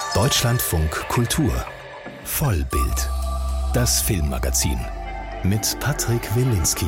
Deutschlandfunk Kultur Vollbild. Das Filmmagazin mit Patrick Wilinski.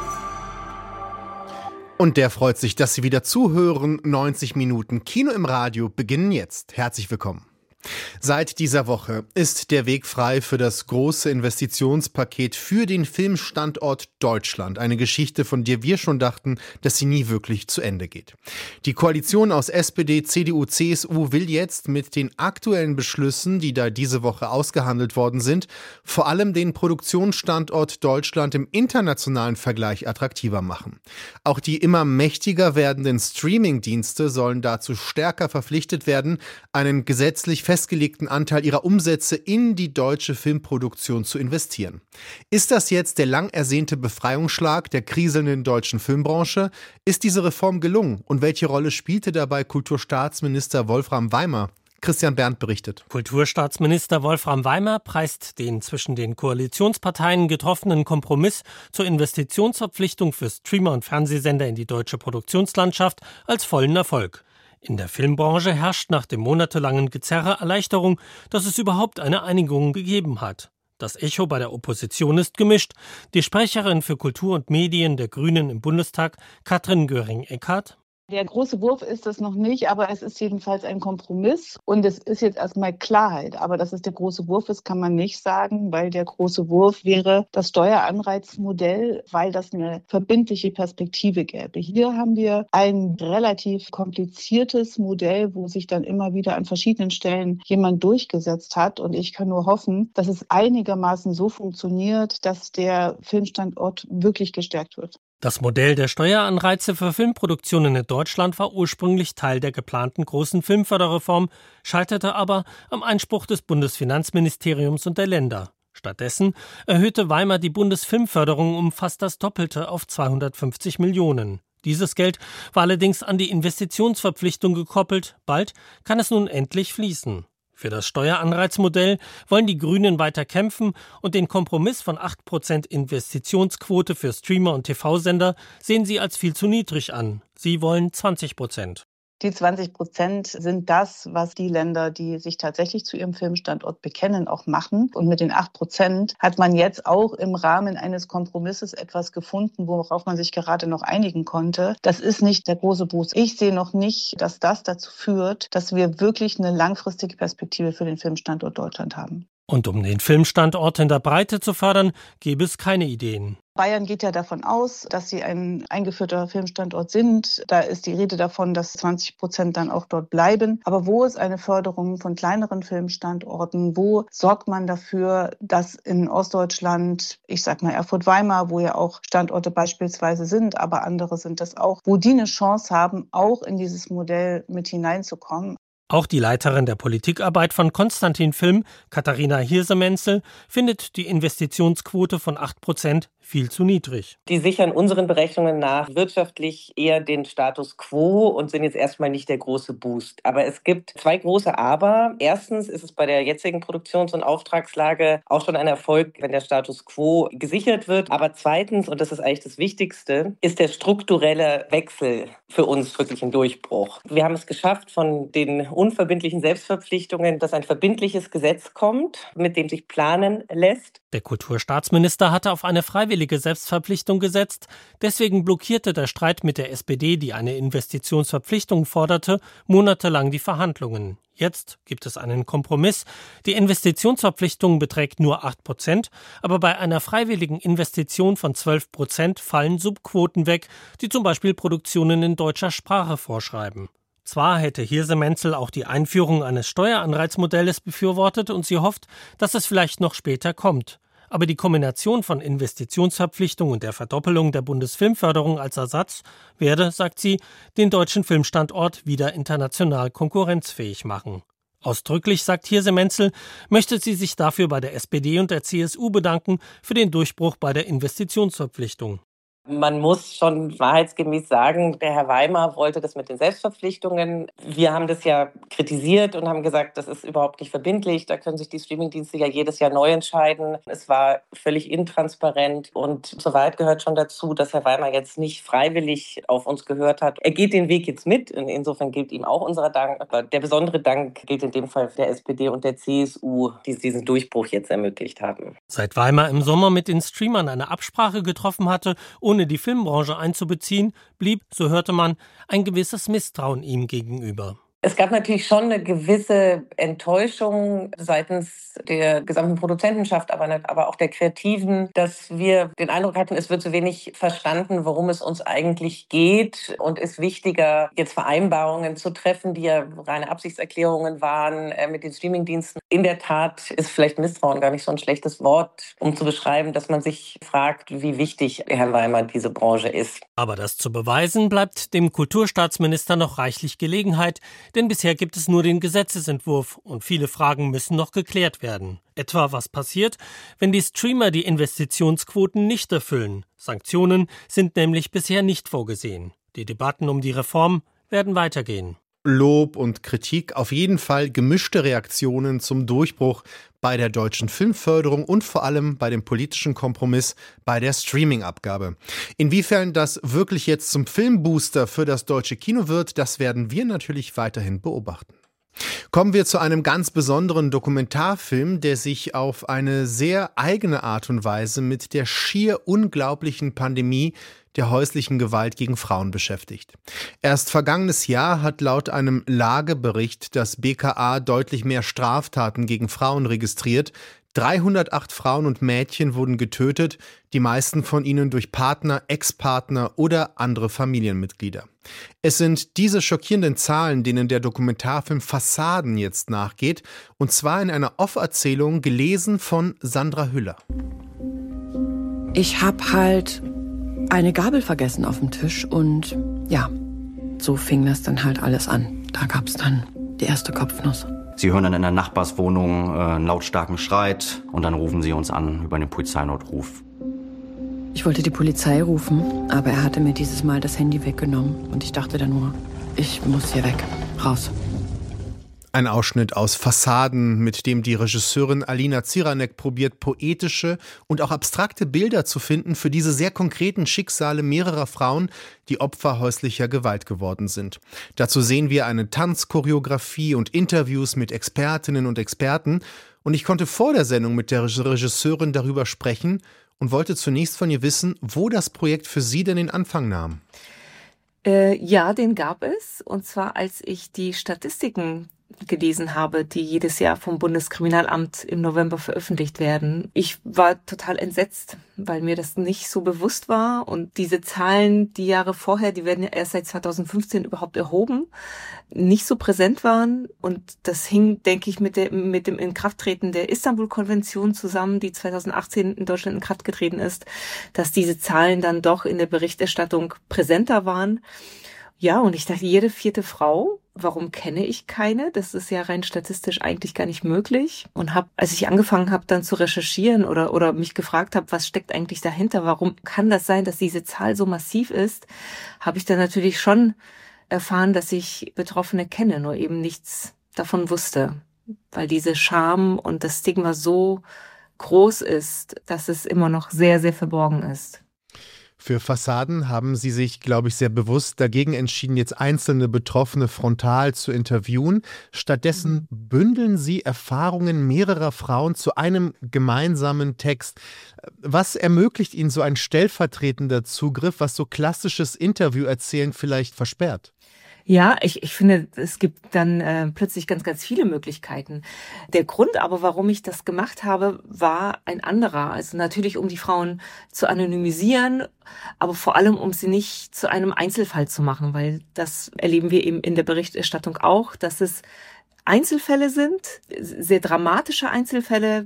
Und der freut sich, dass Sie wieder zuhören. 90 Minuten Kino im Radio beginnen jetzt. Herzlich willkommen. Seit dieser Woche ist der Weg frei für das große Investitionspaket für den Filmstandort Deutschland. Eine Geschichte, von der wir schon dachten, dass sie nie wirklich zu Ende geht. Die Koalition aus SPD, CDU, CSU will jetzt mit den aktuellen Beschlüssen, die da diese Woche ausgehandelt worden sind, vor allem den Produktionsstandort Deutschland im internationalen Vergleich attraktiver machen. Auch die immer mächtiger werdenden Streaming-Dienste sollen dazu stärker verpflichtet werden, einen gesetzlich festgelegten Anteil ihrer Umsätze in die deutsche Filmproduktion zu investieren. Ist das jetzt der lang ersehnte Befreiungsschlag der kriselnden deutschen Filmbranche? Ist diese Reform gelungen? Und welche Rolle spielte dabei Kulturstaatsminister Wolfram Weimer? Christian Berndt berichtet. Kulturstaatsminister Wolfram Weimer preist den zwischen den Koalitionsparteien getroffenen Kompromiss zur Investitionsverpflichtung für Streamer und Fernsehsender in die deutsche Produktionslandschaft als vollen Erfolg. In der Filmbranche herrscht nach dem monatelangen Gezerre Erleichterung, dass es überhaupt eine Einigung gegeben hat. Das Echo bei der Opposition ist gemischt. Die Sprecherin für Kultur und Medien der Grünen im Bundestag, Katrin Göring-Eckardt: Der große Wurf ist es noch nicht, aber es ist jedenfalls ein Kompromiss und es ist jetzt erstmal Klarheit. Aber dass es der große Wurf ist, kann man nicht sagen, weil der große Wurf wäre das Steueranreizmodell, weil das eine verbindliche Perspektive gäbe. Hier haben wir ein relativ kompliziertes Modell, wo sich dann immer wieder an verschiedenen Stellen jemand durchgesetzt hat. Und ich kann nur hoffen, dass es einigermaßen so funktioniert, dass der Filmstandort wirklich gestärkt wird. Das Modell der Steueranreize für Filmproduktionen in Deutschland war ursprünglich Teil der geplanten großen Filmförderreform, scheiterte aber am Einspruch des Bundesfinanzministeriums und der Länder. Stattdessen erhöhte Weimer die Bundesfilmförderung um fast das Doppelte auf 250 Millionen. Dieses Geld war allerdings an die Investitionsverpflichtung gekoppelt. Bald kann es nun endlich fließen. Für das Steueranreizmodell wollen die Grünen weiter kämpfen und den Kompromiss von 8% Investitionsquote für Streamer und TV-Sender sehen sie als viel zu niedrig an. Sie wollen 20%. Die 20% sind das, was die Länder, die sich tatsächlich zu ihrem Filmstandort bekennen, auch machen. Und mit den 8% hat man jetzt auch im Rahmen eines Kompromisses etwas gefunden, worauf man sich gerade noch einigen konnte. Das ist nicht der große Boost. Ich sehe noch nicht, dass das dazu führt, dass wir wirklich eine langfristige Perspektive für den Filmstandort Deutschland haben. Und um den Filmstandort in der Breite zu fördern, gäbe es keine Ideen. Bayern geht ja davon aus, dass sie ein eingeführter Filmstandort sind. Da ist die Rede davon, dass 20% dann auch dort bleiben. Aber wo ist eine Förderung von kleineren Filmstandorten? Wo sorgt man dafür, dass in Ostdeutschland, ich sag mal Erfurt-Weimar, wo ja auch Standorte beispielsweise sind, aber andere sind das auch, wo die eine Chance haben, auch in dieses Modell mit hineinzukommen? Auch die Leiterin der Politikarbeit von Konstantin Film, Katharina Hirsemenzel, findet die Investitionsquote von 8% viel zu niedrig. Die sichern unseren Berechnungen nach wirtschaftlich eher den Status quo und sind jetzt erstmal nicht der große Boost. Aber es gibt zwei große Aber. Erstens ist es bei der jetzigen Produktions- und Auftragslage auch schon ein Erfolg, wenn der Status quo gesichert wird. Aber zweitens, und das ist eigentlich das Wichtigste, ist der strukturelle Wechsel für uns wirklich ein Durchbruch. Wir haben es geschafft, von den unverbindlichen Selbstverpflichtungen, dass ein verbindliches Gesetz kommt, mit dem sich planen lässt. Der Kulturstaatsminister hatte auf eine freiwillige Selbstverpflichtung gesetzt. Deswegen blockierte der Streit mit der SPD, die eine Investitionsverpflichtung forderte, monatelang die Verhandlungen. Jetzt gibt es einen Kompromiss. Die Investitionsverpflichtung beträgt nur 8%, aber bei einer freiwilligen Investition von 12% fallen Subquoten weg, die zum Beispiel Produktionen in deutscher Sprache vorschreiben. Zwar hätte Hirsemenzel auch die Einführung eines Steueranreizmodells befürwortet und sie hofft, dass es vielleicht noch später kommt. Aber die Kombination von Investitionsverpflichtung und der Verdoppelung der Bundesfilmförderung als Ersatz werde, sagt sie, den deutschen Filmstandort wieder international konkurrenzfähig machen. Ausdrücklich, sagt Hirsemenzel, möchte sie sich dafür bei der SPD und der CSU bedanken für den Durchbruch bei der Investitionsverpflichtung. Man muss schon wahrheitsgemäß sagen, der Herr Weimer wollte das mit den Selbstverpflichtungen. Wir haben das ja kritisiert und haben gesagt, das ist überhaupt nicht verbindlich. Da können sich die Streamingdienste ja jedes Jahr neu entscheiden. Es war völlig intransparent und zur Wahrheit gehört schon dazu, dass Herr Weimer jetzt nicht freiwillig auf uns gehört hat. Er geht den Weg jetzt mit und insofern gilt ihm auch unser Dank. Aber der besondere Dank gilt in dem Fall der SPD und der CSU, die diesen Durchbruch jetzt ermöglicht haben. Seit Weimer im Sommer mit den Streamern eine Absprache getroffen hatte, ohne die Filmbranche einzubeziehen, blieb, so hörte man, ein gewisses Misstrauen ihm gegenüber. Es gab natürlich schon eine gewisse Enttäuschung seitens der gesamten Produzentenschaft, aber auch der Kreativen, dass wir den Eindruck hatten, es wird zu wenig verstanden, worum es uns eigentlich geht und es ist wichtiger, jetzt Vereinbarungen zu treffen, die ja reine Absichtserklärungen waren mit den Streamingdiensten. In der Tat ist vielleicht Misstrauen gar nicht so ein schlechtes Wort, um zu beschreiben, dass man sich fragt, wie wichtig Herrn Weimer diese Branche ist. Aber das zu beweisen, bleibt dem Kulturstaatsminister noch reichlich Gelegenheit, denn bisher gibt es nur den Gesetzesentwurf und viele Fragen müssen noch geklärt werden. Etwa, was passiert, wenn die Streamer die Investitionsquoten nicht erfüllen? Sanktionen sind nämlich bisher nicht vorgesehen. Die Debatten um die Reform werden weitergehen. Lob und Kritik, auf jeden Fall gemischte Reaktionen zum Durchbruch bei der deutschen Filmförderung und vor allem bei dem politischen Kompromiss bei der Streaming-Abgabe. Inwiefern das wirklich jetzt zum Filmbooster für das deutsche Kino wird, das werden wir natürlich weiterhin beobachten. Kommen wir zu einem ganz besonderen Dokumentarfilm, der sich auf eine sehr eigene Art und Weise mit der schier unglaublichen Pandemie der häuslichen Gewalt gegen Frauen beschäftigt. Erst vergangenes Jahr hat laut einem Lagebericht das BKA deutlich mehr Straftaten gegen Frauen registriert. 308 Frauen und Mädchen wurden getötet, die meisten von ihnen durch Partner, Ex-Partner oder andere Familienmitglieder. Es sind diese schockierenden Zahlen, denen der Dokumentarfilm Fassaden jetzt nachgeht, und zwar in einer Off-Erzählung, gelesen von Sandra Hüller. Ich habe halt eine Gabel vergessen auf dem Tisch und ja, so fing das dann halt alles an. Da gab's dann die erste Kopfnuss. Sie hören dann in der Nachbarswohnung einen lautstarken Schreit und dann rufen sie uns an über den Polizeinotruf. Ich wollte die Polizei rufen, aber er hatte mir dieses Mal das Handy weggenommen und ich dachte dann nur, ich muss hier weg, raus. Ein Ausschnitt aus Fassaden, mit dem die Regisseurin Alina Ziranek probiert, poetische und auch abstrakte Bilder zu finden für diese sehr konkreten Schicksale mehrerer Frauen, die Opfer häuslicher Gewalt geworden sind. Dazu sehen wir eine Tanzchoreografie und Interviews mit Expertinnen und Experten. Und ich konnte vor der Sendung mit der Regisseurin darüber sprechen und wollte zunächst von ihr wissen, wo das Projekt für sie denn den Anfang nahm. Ja, den gab es. Und zwar, als ich die Statistiken gelesen habe, die jedes Jahr vom Bundeskriminalamt im November veröffentlicht werden. Ich war total entsetzt, weil mir das nicht so bewusst war. Und diese Zahlen, die Jahre vorher, die werden ja erst seit 2015 überhaupt erhoben, nicht so präsent waren. Und das hing, denke ich, mit dem Inkrafttreten der Istanbul-Konvention zusammen, die 2018 in Deutschland in Kraft getreten ist, dass diese Zahlen dann doch in der Berichterstattung präsenter waren. Ja, und ich dachte, jede 4. Frau, warum kenne ich keine? Das ist ja rein statistisch eigentlich gar nicht möglich. Und als ich angefangen habe, dann zu recherchieren oder mich gefragt habe, was steckt eigentlich dahinter? Warum kann das sein, dass diese Zahl so massiv ist? Habe ich dann natürlich schon erfahren, dass ich Betroffene kenne, nur eben nichts davon wusste. Weil diese Scham und das Stigma so groß ist, dass es immer noch sehr, sehr verborgen ist. Für Fassaden haben Sie sich, glaube ich, sehr bewusst dagegen entschieden, jetzt einzelne Betroffene frontal zu interviewen. Stattdessen bündeln Sie Erfahrungen mehrerer Frauen zu einem gemeinsamen Text. Was ermöglicht Ihnen so ein stellvertretender Zugriff, was so klassisches Interviewerzählen vielleicht versperrt? Ja, ich finde, es gibt dann plötzlich ganz, ganz viele Möglichkeiten. Der Grund aber, warum ich das gemacht habe, war ein anderer. Also natürlich, um die Frauen zu anonymisieren, aber vor allem, um sie nicht zu einem Einzelfall zu machen, weil das erleben wir eben in der Berichterstattung auch, dass es Einzelfälle sind, sehr dramatische Einzelfälle,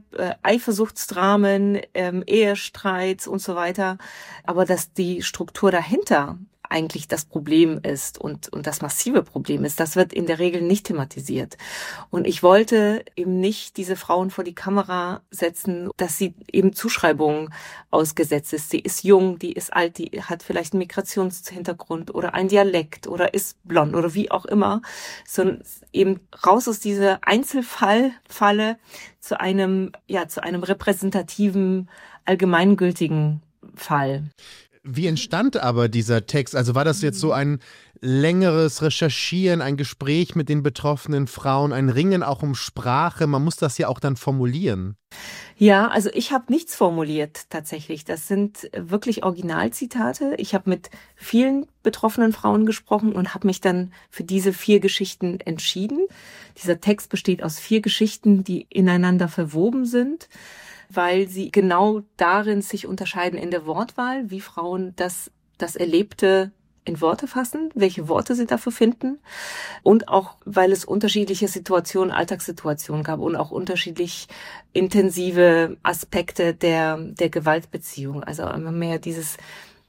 Eifersuchtsdramen, Ehestreits und so weiter, aber dass die Struktur dahinter eigentlich das Problem ist und das massive Problem ist. Das wird in der Regel nicht thematisiert. Und ich wollte eben nicht diese Frauen vor die Kamera setzen, dass sie eben Zuschreibungen ausgesetzt ist. Sie ist jung, die ist alt, die hat vielleicht einen Migrationshintergrund oder einen Dialekt oder ist blond oder wie auch immer, sondern eben raus aus dieser Einzelfallfalle zu einem repräsentativen, allgemeingültigen Fall. Wie entstand aber dieser Text? Also war das jetzt so ein längeres Recherchieren, ein Gespräch mit den betroffenen Frauen, ein Ringen auch um Sprache? Man muss das ja auch dann formulieren. Ja, also ich habe nichts formuliert tatsächlich. Das sind wirklich Originalzitate. Ich habe mit vielen betroffenen Frauen gesprochen und habe mich dann für diese 4 Geschichten entschieden. Dieser Text besteht aus 4 Geschichten, die ineinander verwoben sind, weil sie genau darin sich unterscheiden in der Wortwahl, wie Frauen das Erlebte in Worte fassen, welche Worte sie dafür finden und auch, weil es unterschiedliche Situationen, Alltagssituationen gab und auch unterschiedlich intensive Aspekte der Gewaltbeziehung. Also immer mehr dieses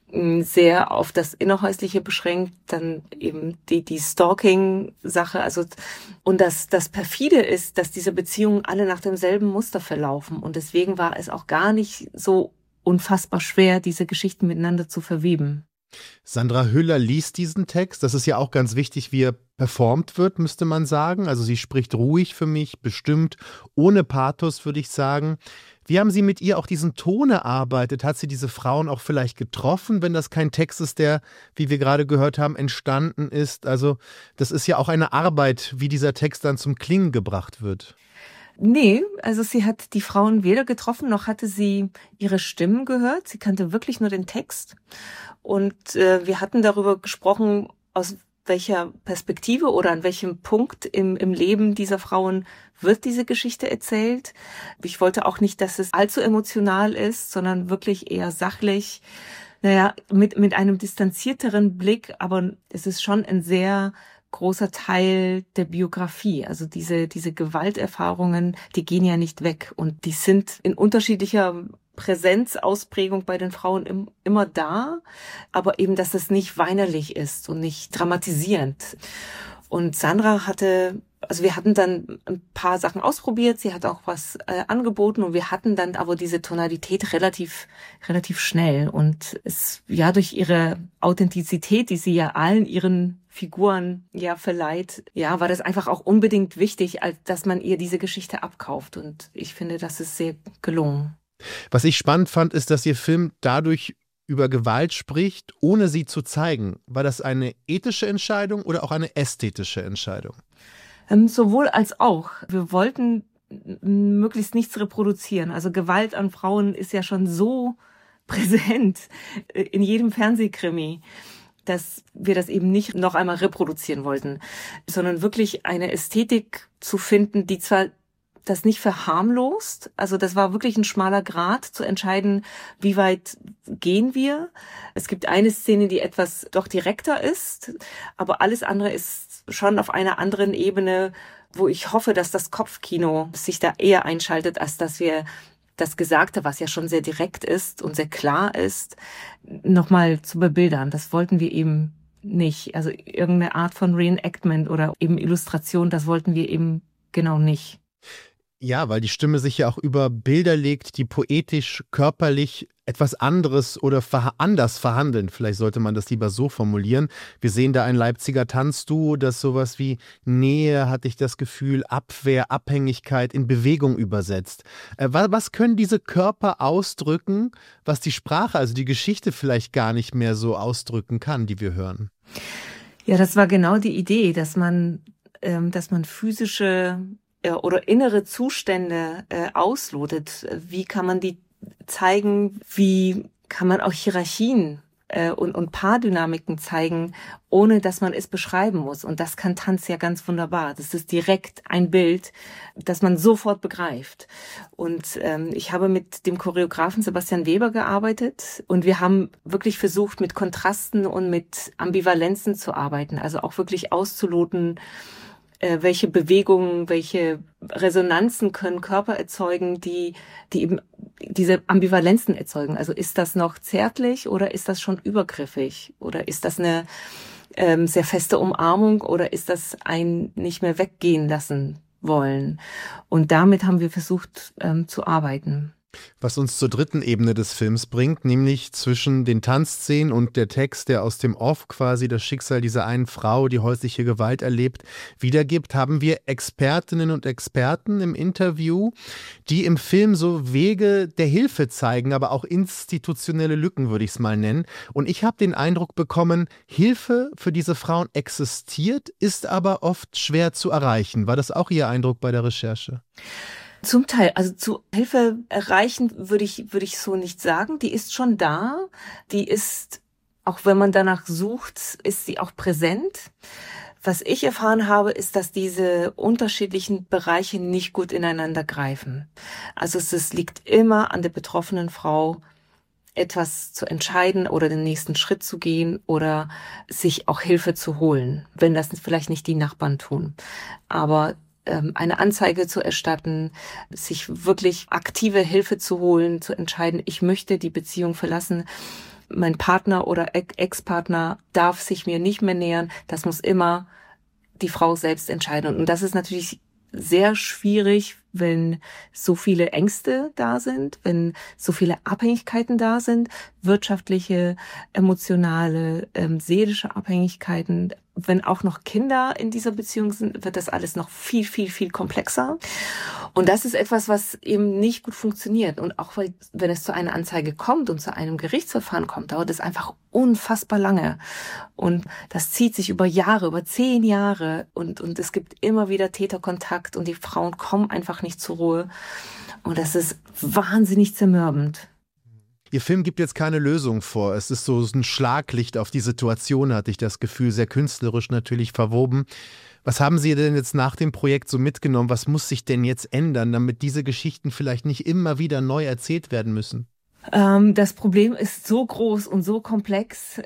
sehr auf das Innerhäusliche beschränkt, dann eben die Stalking-Sache, also und das perfide ist, dass diese Beziehungen alle nach demselben Muster verlaufen und deswegen war es auch gar nicht so unfassbar schwer, diese Geschichten miteinander zu verweben. Sandra Hüller liest diesen Text, das ist ja auch ganz wichtig, wie er performt wird, müsste man sagen, also sie spricht ruhig für mich, bestimmt, ohne Pathos, würde ich sagen. Wie haben Sie mit ihr auch diesen Ton erarbeitet? Hat sie diese Frauen auch vielleicht getroffen, wenn das kein Text ist, der, wie wir gerade gehört haben, entstanden ist? Also das ist ja auch eine Arbeit, wie dieser Text dann zum Klingen gebracht wird. Nee, also sie hat die Frauen weder getroffen, noch hatte sie ihre Stimmen gehört. Sie kannte wirklich nur den Text. Und wir hatten darüber gesprochen, aus welcher Perspektive oder an welchem Punkt im Leben dieser Frauen wird diese Geschichte erzählt. Ich wollte auch nicht, dass es allzu emotional ist, sondern wirklich eher sachlich. Mit einem distanzierteren Blick, aber es ist schon ein sehr großer Teil der Biografie. Also diese Gewalterfahrungen, die gehen ja nicht weg und die sind in unterschiedlicher Präsenzausprägung bei den Frauen immer da, aber eben, dass es nicht weinerlich ist und nicht dramatisierend. Und Sandra wir hatten dann ein paar Sachen ausprobiert, sie hat auch was angeboten und wir hatten dann aber diese Tonalität relativ schnell und es, ja, durch ihre Authentizität, die sie ja allen ihren Figuren ja verleiht, ja, war das einfach auch unbedingt wichtig, dass man ihr diese Geschichte abkauft und ich finde, das ist sehr gelungen. Was ich spannend fand, ist, dass Ihr Film dadurch über Gewalt spricht, ohne sie zu zeigen. War das eine ethische Entscheidung oder auch eine ästhetische Entscheidung? Sowohl als auch. Wir wollten möglichst nichts reproduzieren. Also Gewalt an Frauen ist ja schon so präsent in jedem Fernsehkrimi, dass wir das eben nicht noch einmal reproduzieren wollten, sondern wirklich eine Ästhetik zu finden, die zwar das nicht verharmlost. Also das war wirklich ein schmaler Grat, zu entscheiden, wie weit gehen wir. Es gibt eine Szene, die etwas doch direkter ist, aber alles andere ist schon auf einer anderen Ebene, wo ich hoffe, dass das Kopfkino sich da eher einschaltet, als dass wir das Gesagte, was ja schon sehr direkt ist und sehr klar ist, nochmal zu bebildern. Das wollten wir eben nicht. Also irgendeine Art von Reenactment oder eben Illustration, das wollten wir eben genau nicht. Ja, weil die Stimme sich ja auch über Bilder legt, die poetisch, körperlich etwas anderes oder anders verhandeln. Vielleicht sollte man das lieber so formulieren. Wir sehen da ein Leipziger Tanzduo, das sowas wie Nähe, hatte ich das Gefühl, Abwehr, Abhängigkeit in Bewegung übersetzt. Was können diese Körper ausdrücken, was die Sprache, also die Geschichte vielleicht gar nicht mehr so ausdrücken kann, die wir hören? Ja, das war genau die Idee, dass man physische oder innere Zustände auslotet. Wie kann man die zeigen? Wie kann man auch Hierarchien und Paardynamiken zeigen, ohne dass man es beschreiben muss? Und das kann Tanz ja ganz wunderbar. Das ist direkt ein Bild, das man sofort begreift. Und ich habe mit dem Choreografen Sebastian Weber gearbeitet und wir haben wirklich versucht, mit Kontrasten und mit Ambivalenzen zu arbeiten. Also auch wirklich auszuloten, welche Bewegungen, welche Resonanzen können Körper erzeugen, die eben diese Ambivalenzen erzeugen. Also ist das noch zärtlich oder ist das schon übergriffig? Oder ist das eine sehr feste Umarmung oder ist das ein nicht mehr weggehen lassen wollen? Und damit haben wir versucht zu arbeiten. Was uns zur dritten Ebene des Films bringt, nämlich zwischen den Tanzszenen und der Text, der aus dem Off quasi das Schicksal dieser einen Frau, die häusliche Gewalt erlebt, wiedergibt, haben wir Expertinnen und Experten im Interview, die im Film so Wege der Hilfe zeigen, aber auch institutionelle Lücken, würde ich es mal nennen. Und ich habe den Eindruck bekommen, Hilfe für diese Frauen existiert, ist aber oft schwer zu erreichen. War das auch Ihr Eindruck bei der Recherche? Zum Teil, also zu Hilfe erreichen würde ich so nicht sagen. Die ist schon da. Die ist, auch wenn man danach sucht, ist sie auch präsent. Was ich erfahren habe, ist, dass diese unterschiedlichen Bereiche nicht gut ineinander greifen. Also es liegt immer an der betroffenen Frau, etwas zu entscheiden oder den nächsten Schritt zu gehen oder sich auch Hilfe zu holen, wenn das vielleicht nicht die Nachbarn tun. Aber eine Anzeige zu erstatten, sich wirklich aktive Hilfe zu holen, zu entscheiden, ich möchte die Beziehung verlassen, mein Partner oder Ex-Partner darf sich mir nicht mehr nähern, das muss immer die Frau selbst entscheiden. Und das ist natürlich sehr schwierig, wenn so viele Ängste da sind, wenn so viele Abhängigkeiten da sind, wirtschaftliche, emotionale, seelische Abhängigkeiten. Wenn auch noch Kinder in dieser Beziehung sind, wird das alles noch viel, viel, viel komplexer. Und das ist etwas, was eben nicht gut funktioniert. Und auch wenn es zu einer Anzeige kommt und zu einem Gerichtsverfahren kommt, dauert es einfach unfassbar lange. Und das zieht sich über Jahre, über 10 Jahre. Und es gibt immer wieder Täterkontakt und die Frauen kommen einfach nicht zur Ruhe. Und das ist wahnsinnig zermürbend. Ihr Film gibt jetzt keine Lösung vor. Es ist so ein Schlaglicht auf die Situation, hatte ich das Gefühl, sehr künstlerisch natürlich verwoben. Was haben Sie denn jetzt nach dem Projekt so mitgenommen? Was muss sich denn jetzt ändern, damit diese Geschichten vielleicht nicht immer wieder neu erzählt werden müssen? Das Problem ist so groß und so komplex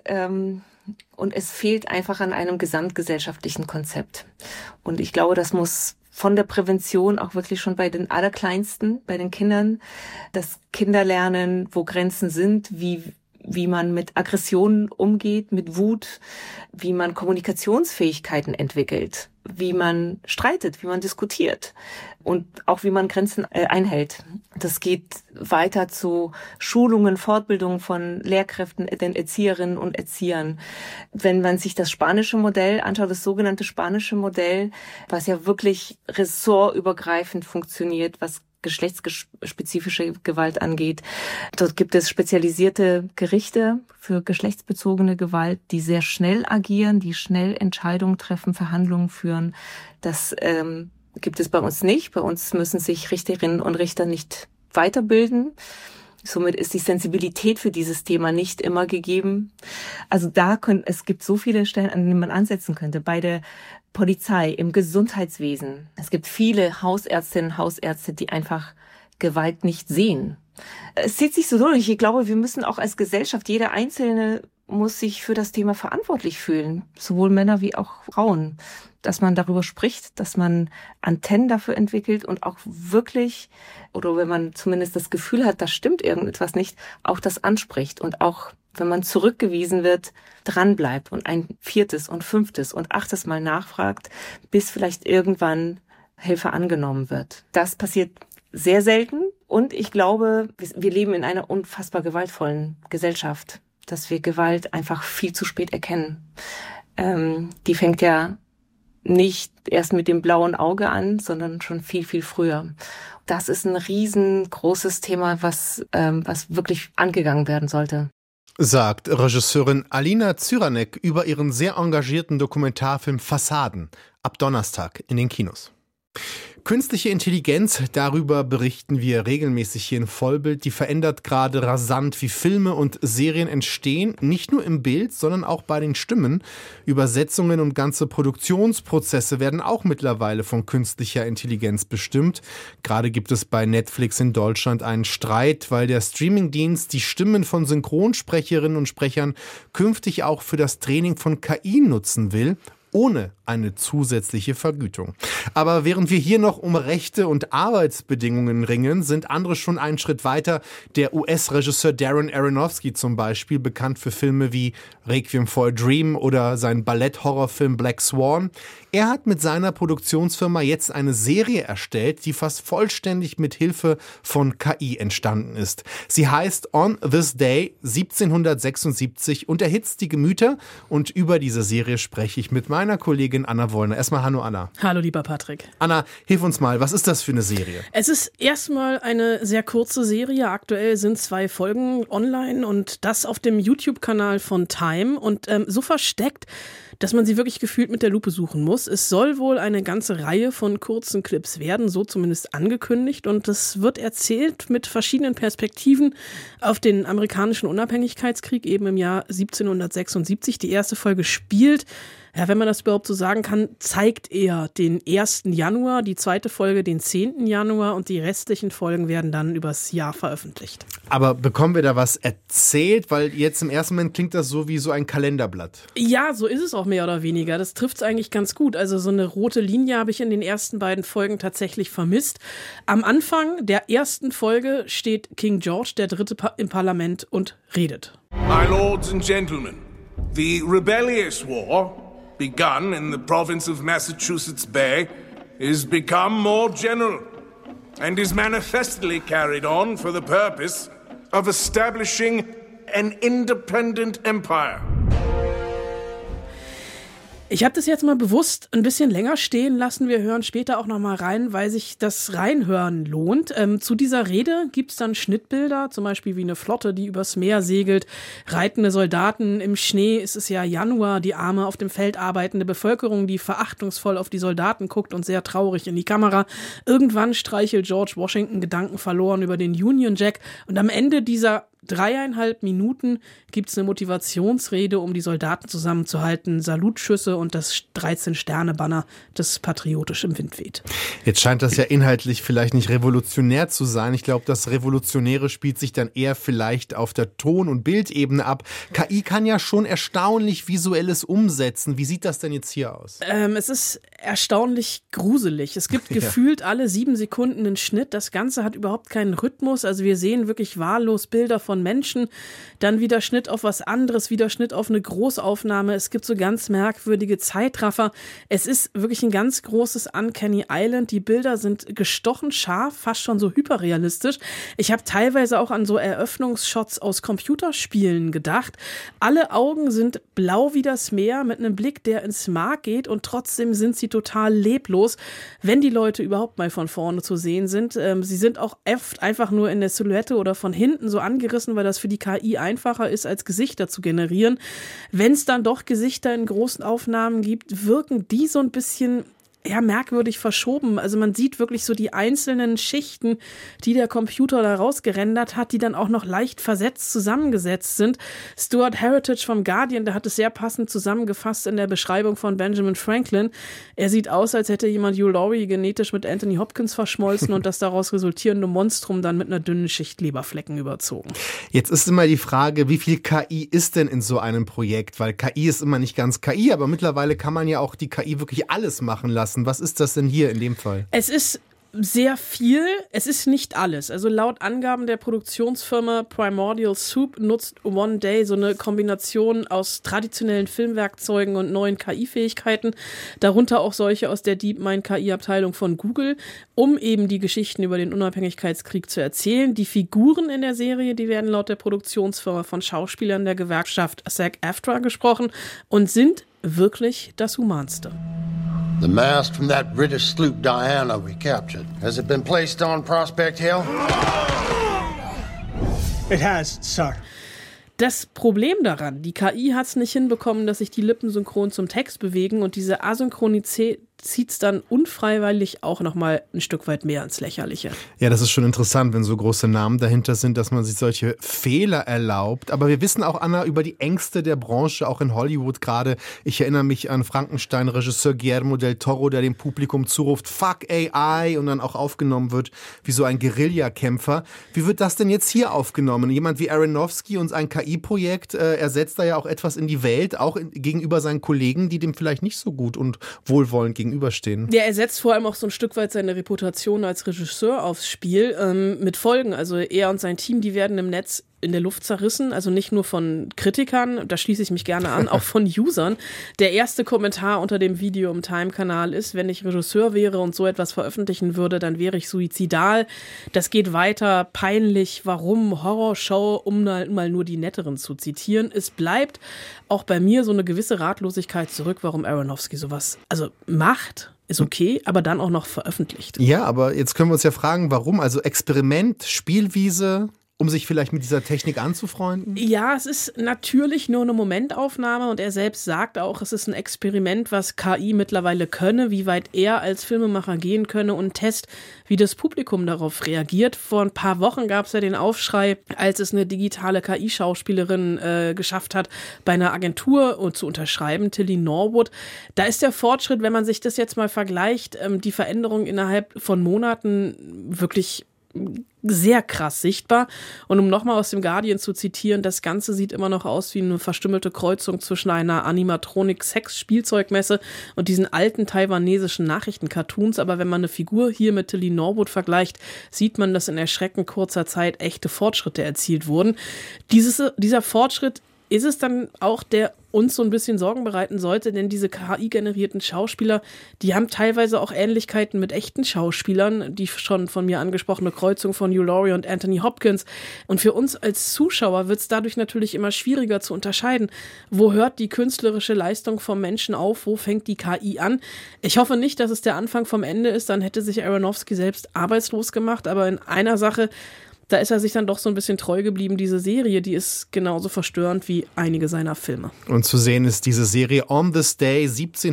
und es fehlt einfach an einem gesamtgesellschaftlichen Konzept. Und ich glaube, das muss von der Prävention auch wirklich schon bei den Allerkleinsten, bei den Kindern, dass Kinder lernen, wo Grenzen sind, wie man mit Aggressionen umgeht, mit Wut, wie man Kommunikationsfähigkeiten entwickelt, wie man streitet, wie man diskutiert und auch wie man Grenzen einhält. Das geht weiter zu Schulungen, Fortbildungen von Lehrkräften, den Erzieherinnen und Erziehern. Wenn man sich das spanische Modell anschaut, das sogenannte spanische Modell, was ja wirklich ressortübergreifend funktioniert, was geschlechtsspezifische Gewalt angeht. Dort gibt es spezialisierte Gerichte für geschlechtsbezogene Gewalt, die sehr schnell agieren, die schnell Entscheidungen treffen, Verhandlungen führen. Das gibt es bei uns nicht. Bei uns müssen sich Richterinnen und Richter nicht weiterbilden. Somit ist die Sensibilität für dieses Thema nicht immer gegeben. Also es gibt so viele Stellen, an denen man ansetzen könnte. Bei der Polizei, im Gesundheitswesen. Es gibt viele Hausärztinnen und Hausärzte, die einfach Gewalt nicht sehen. Es zieht sich so durch. Ich glaube, wir müssen auch als Gesellschaft, jeder Einzelne muss sich für das Thema verantwortlich fühlen. Sowohl Männer wie auch Frauen. Dass man darüber spricht, dass man Antennen dafür entwickelt und auch wirklich, oder wenn man zumindest das Gefühl hat, da stimmt irgendetwas nicht, auch das anspricht und auch, wenn man zurückgewiesen wird, dranbleibt und ein 4. und 5. und 8. Mal nachfragt, bis vielleicht irgendwann Hilfe angenommen wird. Das passiert sehr selten und ich glaube, wir leben in einer unfassbar gewaltvollen Gesellschaft, dass wir Gewalt einfach viel zu spät erkennen. Die fängt ja nicht erst mit dem blauen Auge an, sondern schon viel, viel früher. Das ist ein riesengroßes Thema, was wirklich angegangen werden sollte. Sagt Regisseurin Alina Zyranek über ihren sehr engagierten Dokumentarfilm Fassaden, ab Donnerstag in den Kinos. Künstliche Intelligenz, darüber berichten wir regelmäßig hier in Vollbild, die verändert gerade rasant, wie Filme und Serien entstehen, nicht nur im Bild, sondern auch bei den Stimmen. Übersetzungen und ganze Produktionsprozesse werden auch mittlerweile von künstlicher Intelligenz bestimmt. Gerade gibt es bei Netflix in Deutschland einen Streit, weil der Streamingdienst die Stimmen von Synchronsprecherinnen und Sprechern künftig auch für das Training von KI nutzen will. ohne eine zusätzliche Vergütung. Aber während wir hier noch um Rechte und Arbeitsbedingungen ringen, sind andere schon einen Schritt weiter. Der US-Regisseur Darren Aronofsky zum Beispiel, bekannt für Filme wie Requiem for a Dream oder sein Ballett-Horrorfilm Black Swan. Er hat mit seiner Produktionsfirma jetzt eine Serie erstellt, die fast vollständig mit Hilfe von KI entstanden ist. Sie heißt On This Day 1776 und erhitzt die Gemüter. Und über diese Serie spreche ich mit meiner Kollegin Anna Wollner. Erstmal hallo Anna. Hallo lieber Patrick. Anna, hilf uns mal, was ist das für eine Serie? Es ist erstmal eine sehr kurze Serie. Aktuell sind 2 Folgen online und das auf dem YouTube-Kanal von Time und so versteckt, dass man sie wirklich gefühlt mit der Lupe suchen muss. Es soll wohl eine ganze Reihe von kurzen Clips werden, so zumindest angekündigt. Und es wird erzählt mit verschiedenen Perspektiven auf den amerikanischen Unabhängigkeitskrieg, eben im Jahr 1776. Die erste Folge spielt, ja, wenn man das überhaupt so sagen kann, zeigt eher den 1. Januar, die zweite Folge den 10. Januar und die restlichen Folgen werden dann übers Jahr veröffentlicht. Aber bekommen wir da was erzählt? Weil jetzt im ersten Moment klingt das so wie so ein Kalenderblatt. Ja, so ist es auch mehr oder weniger. Das trifft es eigentlich ganz gut. Also so eine rote Linie habe ich in den ersten beiden Folgen tatsächlich vermisst. Am Anfang der ersten Folge steht King George III. Im Parlament und redet. My lords and gentlemen, the rebellious war begun in the province of Massachusetts Bay is become more general and is manifestly carried on for the purpose of establishing an independent empire. Ich habe das jetzt mal bewusst ein bisschen länger stehen lassen. Wir hören später auch noch mal rein, weil sich das Reinhören lohnt. Zu dieser Rede gibt's dann Schnittbilder, zum Beispiel wie eine Flotte, die übers Meer segelt, reitende Soldaten im Schnee. Es ist ja Januar, die arme, auf dem Feld arbeitende Bevölkerung, die verachtungsvoll auf die Soldaten guckt und sehr traurig in die Kamera. Irgendwann streichelt George Washington gedankenverloren über den Union Jack und am Ende dieser 3,5 Minuten gibt's eine Motivationsrede, um die Soldaten zusammenzuhalten, Salutschüsse und das 13-Sterne-Banner, das patriotisch im Wind weht. Jetzt scheint das ja inhaltlich vielleicht nicht revolutionär zu sein. Ich glaube, das Revolutionäre spielt sich dann eher vielleicht auf der Ton- und Bildebene ab. KI kann ja schon erstaunlich Visuelles umsetzen. Wie sieht das denn jetzt hier aus? Es ist erstaunlich gruselig. Es gibt gefühlt alle 7 Sekunden einen Schnitt. Das Ganze hat überhaupt keinen Rhythmus. Also wir sehen wirklich wahllos Bilder von Menschen, dann wieder Schnitt auf was anderes, wieder Schnitt auf eine Großaufnahme. Es gibt so ganz merkwürdige Zeitraffer. Es ist wirklich ein ganz großes Uncanny Island. Die Bilder sind gestochen scharf, fast schon so hyperrealistisch. Ich habe teilweise auch an so Eröffnungsshots aus Computerspielen gedacht. Alle Augen sind blau wie das Meer mit einem Blick, der ins Mark geht und trotzdem sind sie total leblos, wenn die Leute überhaupt mal von vorne zu sehen sind. Sie sind auch oft einfach nur in der Silhouette oder von hinten so angerissen, weil das für die KI einfacher ist, als Gesichter zu generieren. Wenn es dann doch Gesichter in großen Aufnahmen gibt, wirken die so ein bisschen merkwürdig verschoben. Also man sieht wirklich so die einzelnen Schichten, die der Computer da rausgerendert hat, die dann auch noch leicht versetzt zusammengesetzt sind. Stuart Heritage vom Guardian, der hat es sehr passend zusammengefasst in der Beschreibung von Benjamin Franklin. Er sieht aus, als hätte jemand Hugh Laurie genetisch mit Anthony Hopkins verschmolzen und das daraus resultierende Monstrum dann mit einer dünnen Schicht Leberflecken überzogen. Jetzt ist immer die Frage, wie viel KI ist denn in so einem Projekt? Weil KI ist immer nicht ganz KI, aber mittlerweile kann man ja auch die KI wirklich alles machen lassen. Was ist das denn hier in dem Fall? Es ist sehr viel, es ist nicht alles. Also laut Angaben der Produktionsfirma Primordial Soup nutzt One Day so eine Kombination aus traditionellen Filmwerkzeugen und neuen KI-Fähigkeiten, darunter auch solche aus der DeepMind KI-Abteilung von Google, um eben die Geschichten über den Unabhängigkeitskrieg zu erzählen. Die Figuren in der Serie, die werden laut der Produktionsfirma von Schauspielern der Gewerkschaft SAG-AFTRA gesprochen und sind wirklich das Humanste. The mast from that British sloop Diana we captured. Has it been placed on Prospect Hill? It has, sir. Das Problem daran, die KI hat es nicht hinbekommen, dass sich die Lippen synchron zum Text bewegen und diese Asynchronität zieht es dann unfreiwillig auch nochmal ein Stück weit mehr ins Lächerliche. Ja, das ist schon interessant, wenn so große Namen dahinter sind, dass man sich solche Fehler erlaubt. Aber wir wissen auch, Anna, über die Ängste der Branche, auch in Hollywood gerade. Ich erinnere mich an Frankenstein-Regisseur Guillermo del Toro, der dem Publikum zuruft, fuck AI, und dann auch aufgenommen wird wie so ein Guerillakämpfer. Wie wird das denn jetzt hier aufgenommen? Jemand wie Aronofsky und ein KI-Projekt, er setzt da ja auch etwas in die Welt, auch gegenüber seinen Kollegen, die dem vielleicht nicht so gut und wohlwollend gegenüberstehen. Ja, er setzt vor allem auch so ein Stück weit seine Reputation als Regisseur aufs Spiel, mit Folgen. Also er und sein Team, die werden im Netz in der Luft zerrissen, also nicht nur von Kritikern, da schließe ich mich gerne an, auch von Usern. Der erste Kommentar unter dem Video im Time-Kanal ist, wenn ich Regisseur wäre und so etwas veröffentlichen würde, dann wäre ich suizidal. Das geht weiter, peinlich, warum, Horrorshow, um mal nur die Netteren zu zitieren. Es bleibt auch bei mir so eine gewisse Ratlosigkeit zurück, warum Aronofsky sowas macht. Ist okay, aber dann auch noch veröffentlicht. Ja, aber jetzt können wir uns ja fragen, warum? Also Experiment, Spielwiese, um sich vielleicht mit dieser Technik anzufreunden? Ja, es ist natürlich nur eine Momentaufnahme und er selbst sagt auch, es ist ein Experiment, was KI mittlerweile könne, wie weit er als Filmemacher gehen könne und ein Test, wie das Publikum darauf reagiert. Vor ein paar Wochen gab es ja den Aufschrei, als es eine digitale KI-Schauspielerin geschafft hat, bei einer Agentur zu unterschreiben, Tilly Norwood. Da ist der Fortschritt, wenn man sich das jetzt mal vergleicht, die Veränderung innerhalb von Monaten wirklich sehr krass sichtbar. Und um nochmal aus dem Guardian zu zitieren, das Ganze sieht immer noch aus wie eine verstümmelte Kreuzung zwischen einer Animatronic-Sex-Spielzeugmesse und diesen alten taiwanesischen Nachrichtencartoons. Aber wenn man eine Figur hier mit Tilly Norwood vergleicht, sieht man, dass in erschreckend kurzer Zeit echte Fortschritte erzielt wurden. Dieser Fortschritt ist es dann auch, der uns so ein bisschen Sorgen bereiten sollte, denn diese KI-generierten Schauspieler, die haben teilweise auch Ähnlichkeiten mit echten Schauspielern, die schon von mir angesprochene Kreuzung von Hugh Laurie und Anthony Hopkins. Und für uns als Zuschauer wird es dadurch natürlich immer schwieriger zu unterscheiden, wo hört die künstlerische Leistung vom Menschen auf, wo fängt die KI an. Ich hoffe nicht, dass es der Anfang vom Ende ist, dann hätte sich Aronofsky selbst arbeitslos gemacht, aber in einer Sache, da ist er sich dann doch so ein bisschen treu geblieben. Diese Serie, die ist genauso verstörend wie einige seiner Filme. Und zu sehen ist diese Serie On This Day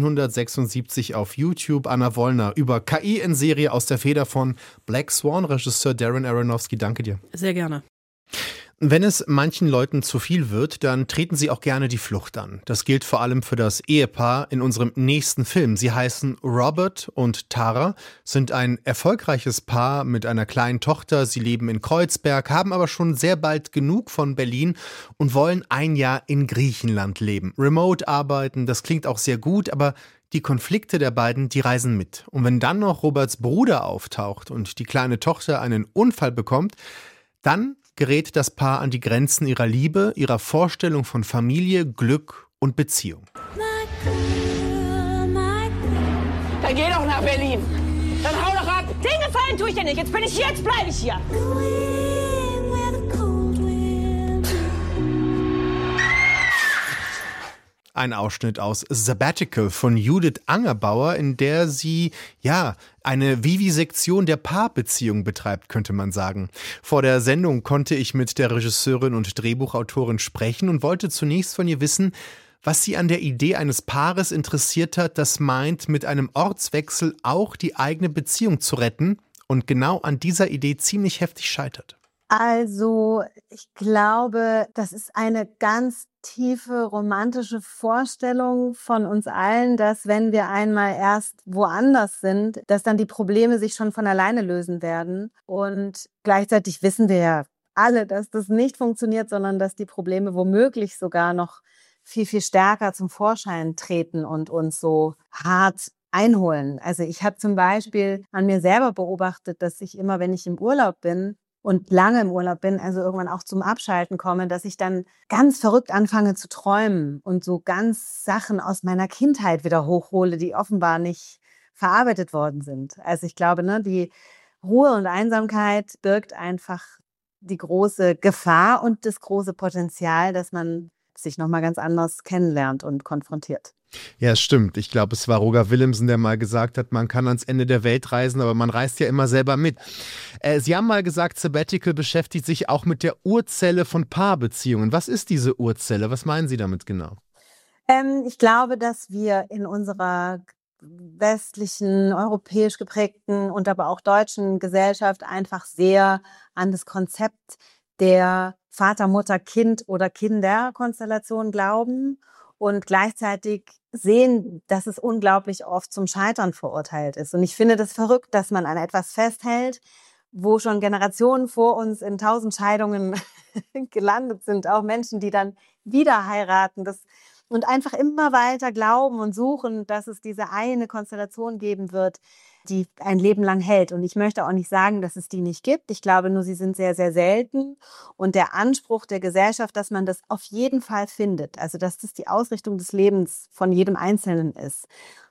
1776 auf YouTube. Anna Wollner über KI in Serie aus der Feder von Black Swan, Regisseur Darren Aronofsky. Danke dir. Sehr gerne. Wenn es manchen Leuten zu viel wird, dann treten sie auch gerne die Flucht an. Das gilt vor allem für das Ehepaar in unserem nächsten Film. Sie heißen Robert und Tara, sind ein erfolgreiches Paar mit einer kleinen Tochter. Sie leben in Kreuzberg, haben aber schon sehr bald genug von Berlin und wollen ein Jahr in Griechenland leben. Remote arbeiten, das klingt auch sehr gut, aber die Konflikte der beiden, die reisen mit. Und wenn dann noch Roberts Bruder auftaucht und die kleine Tochter einen Unfall bekommt, dann gerät das Paar an die Grenzen ihrer Liebe, ihrer Vorstellung von Familie, Glück und Beziehung. Dann geh doch nach Berlin. Dann hau doch ab. Den Gefallen tue ich dir nicht. Jetzt bin ich hier, jetzt bleibe ich hier. Ein Ausschnitt aus Sabbatical von Judith Angerbauer, in der sie, eine Vivisektion der Paarbeziehung betreibt, könnte man sagen. Vor der Sendung konnte ich mit der Regisseurin und Drehbuchautorin sprechen und wollte zunächst von ihr wissen, was sie an der Idee eines Paares interessiert hat, das meint, mit einem Ortswechsel auch die eigene Beziehung zu retten und genau an dieser Idee ziemlich heftig scheitert. Also, ich glaube, das ist eine ganz tiefe romantische Vorstellung von uns allen, dass wenn wir einmal erst woanders sind, dass dann die Probleme sich schon von alleine lösen werden. Und gleichzeitig wissen wir ja alle, dass das nicht funktioniert, sondern dass die Probleme womöglich sogar noch viel, viel stärker zum Vorschein treten und uns so hart einholen. Also ich habe zum Beispiel an mir selber beobachtet, dass ich immer, wenn ich im Urlaub bin, und lange im Urlaub bin, also irgendwann auch zum Abschalten komme, dass ich dann ganz verrückt anfange zu träumen und so ganz Sachen aus meiner Kindheit wieder hochhole, die offenbar nicht verarbeitet worden sind. Also ich glaube, die Ruhe und Einsamkeit birgt einfach die große Gefahr und das große Potenzial, dass man sich nochmal ganz anders kennenlernt und konfrontiert. Ja, es stimmt. Ich glaube, es war Roger Willemsen, der mal gesagt hat, man kann ans Ende der Welt reisen, aber man reist ja immer selber mit. Sie haben mal gesagt, Sabbatical beschäftigt sich auch mit der Urzelle von Paarbeziehungen. Was ist diese Urzelle? Was meinen Sie damit genau? Ich glaube, dass wir in unserer westlichen, europäisch geprägten und aber auch deutschen Gesellschaft einfach sehr an das Konzept der Vater-Mutter-Kind- oder Kinderkonstellation glauben und gleichzeitig sehen, dass es unglaublich oft zum Scheitern verurteilt ist. Und ich finde das verrückt, dass man an etwas festhält, wo schon Generationen vor uns in 1000 Scheidungen gelandet sind, auch Menschen, die dann wieder heiraten und einfach immer weiter glauben und suchen, dass es diese eine Konstellation geben wird, die ein Leben lang hält. Und ich möchte auch nicht sagen, dass es die nicht gibt. Ich glaube nur, sie sind sehr, sehr selten. Und der Anspruch der Gesellschaft, dass man das auf jeden Fall findet, also dass das die Ausrichtung des Lebens von jedem Einzelnen ist,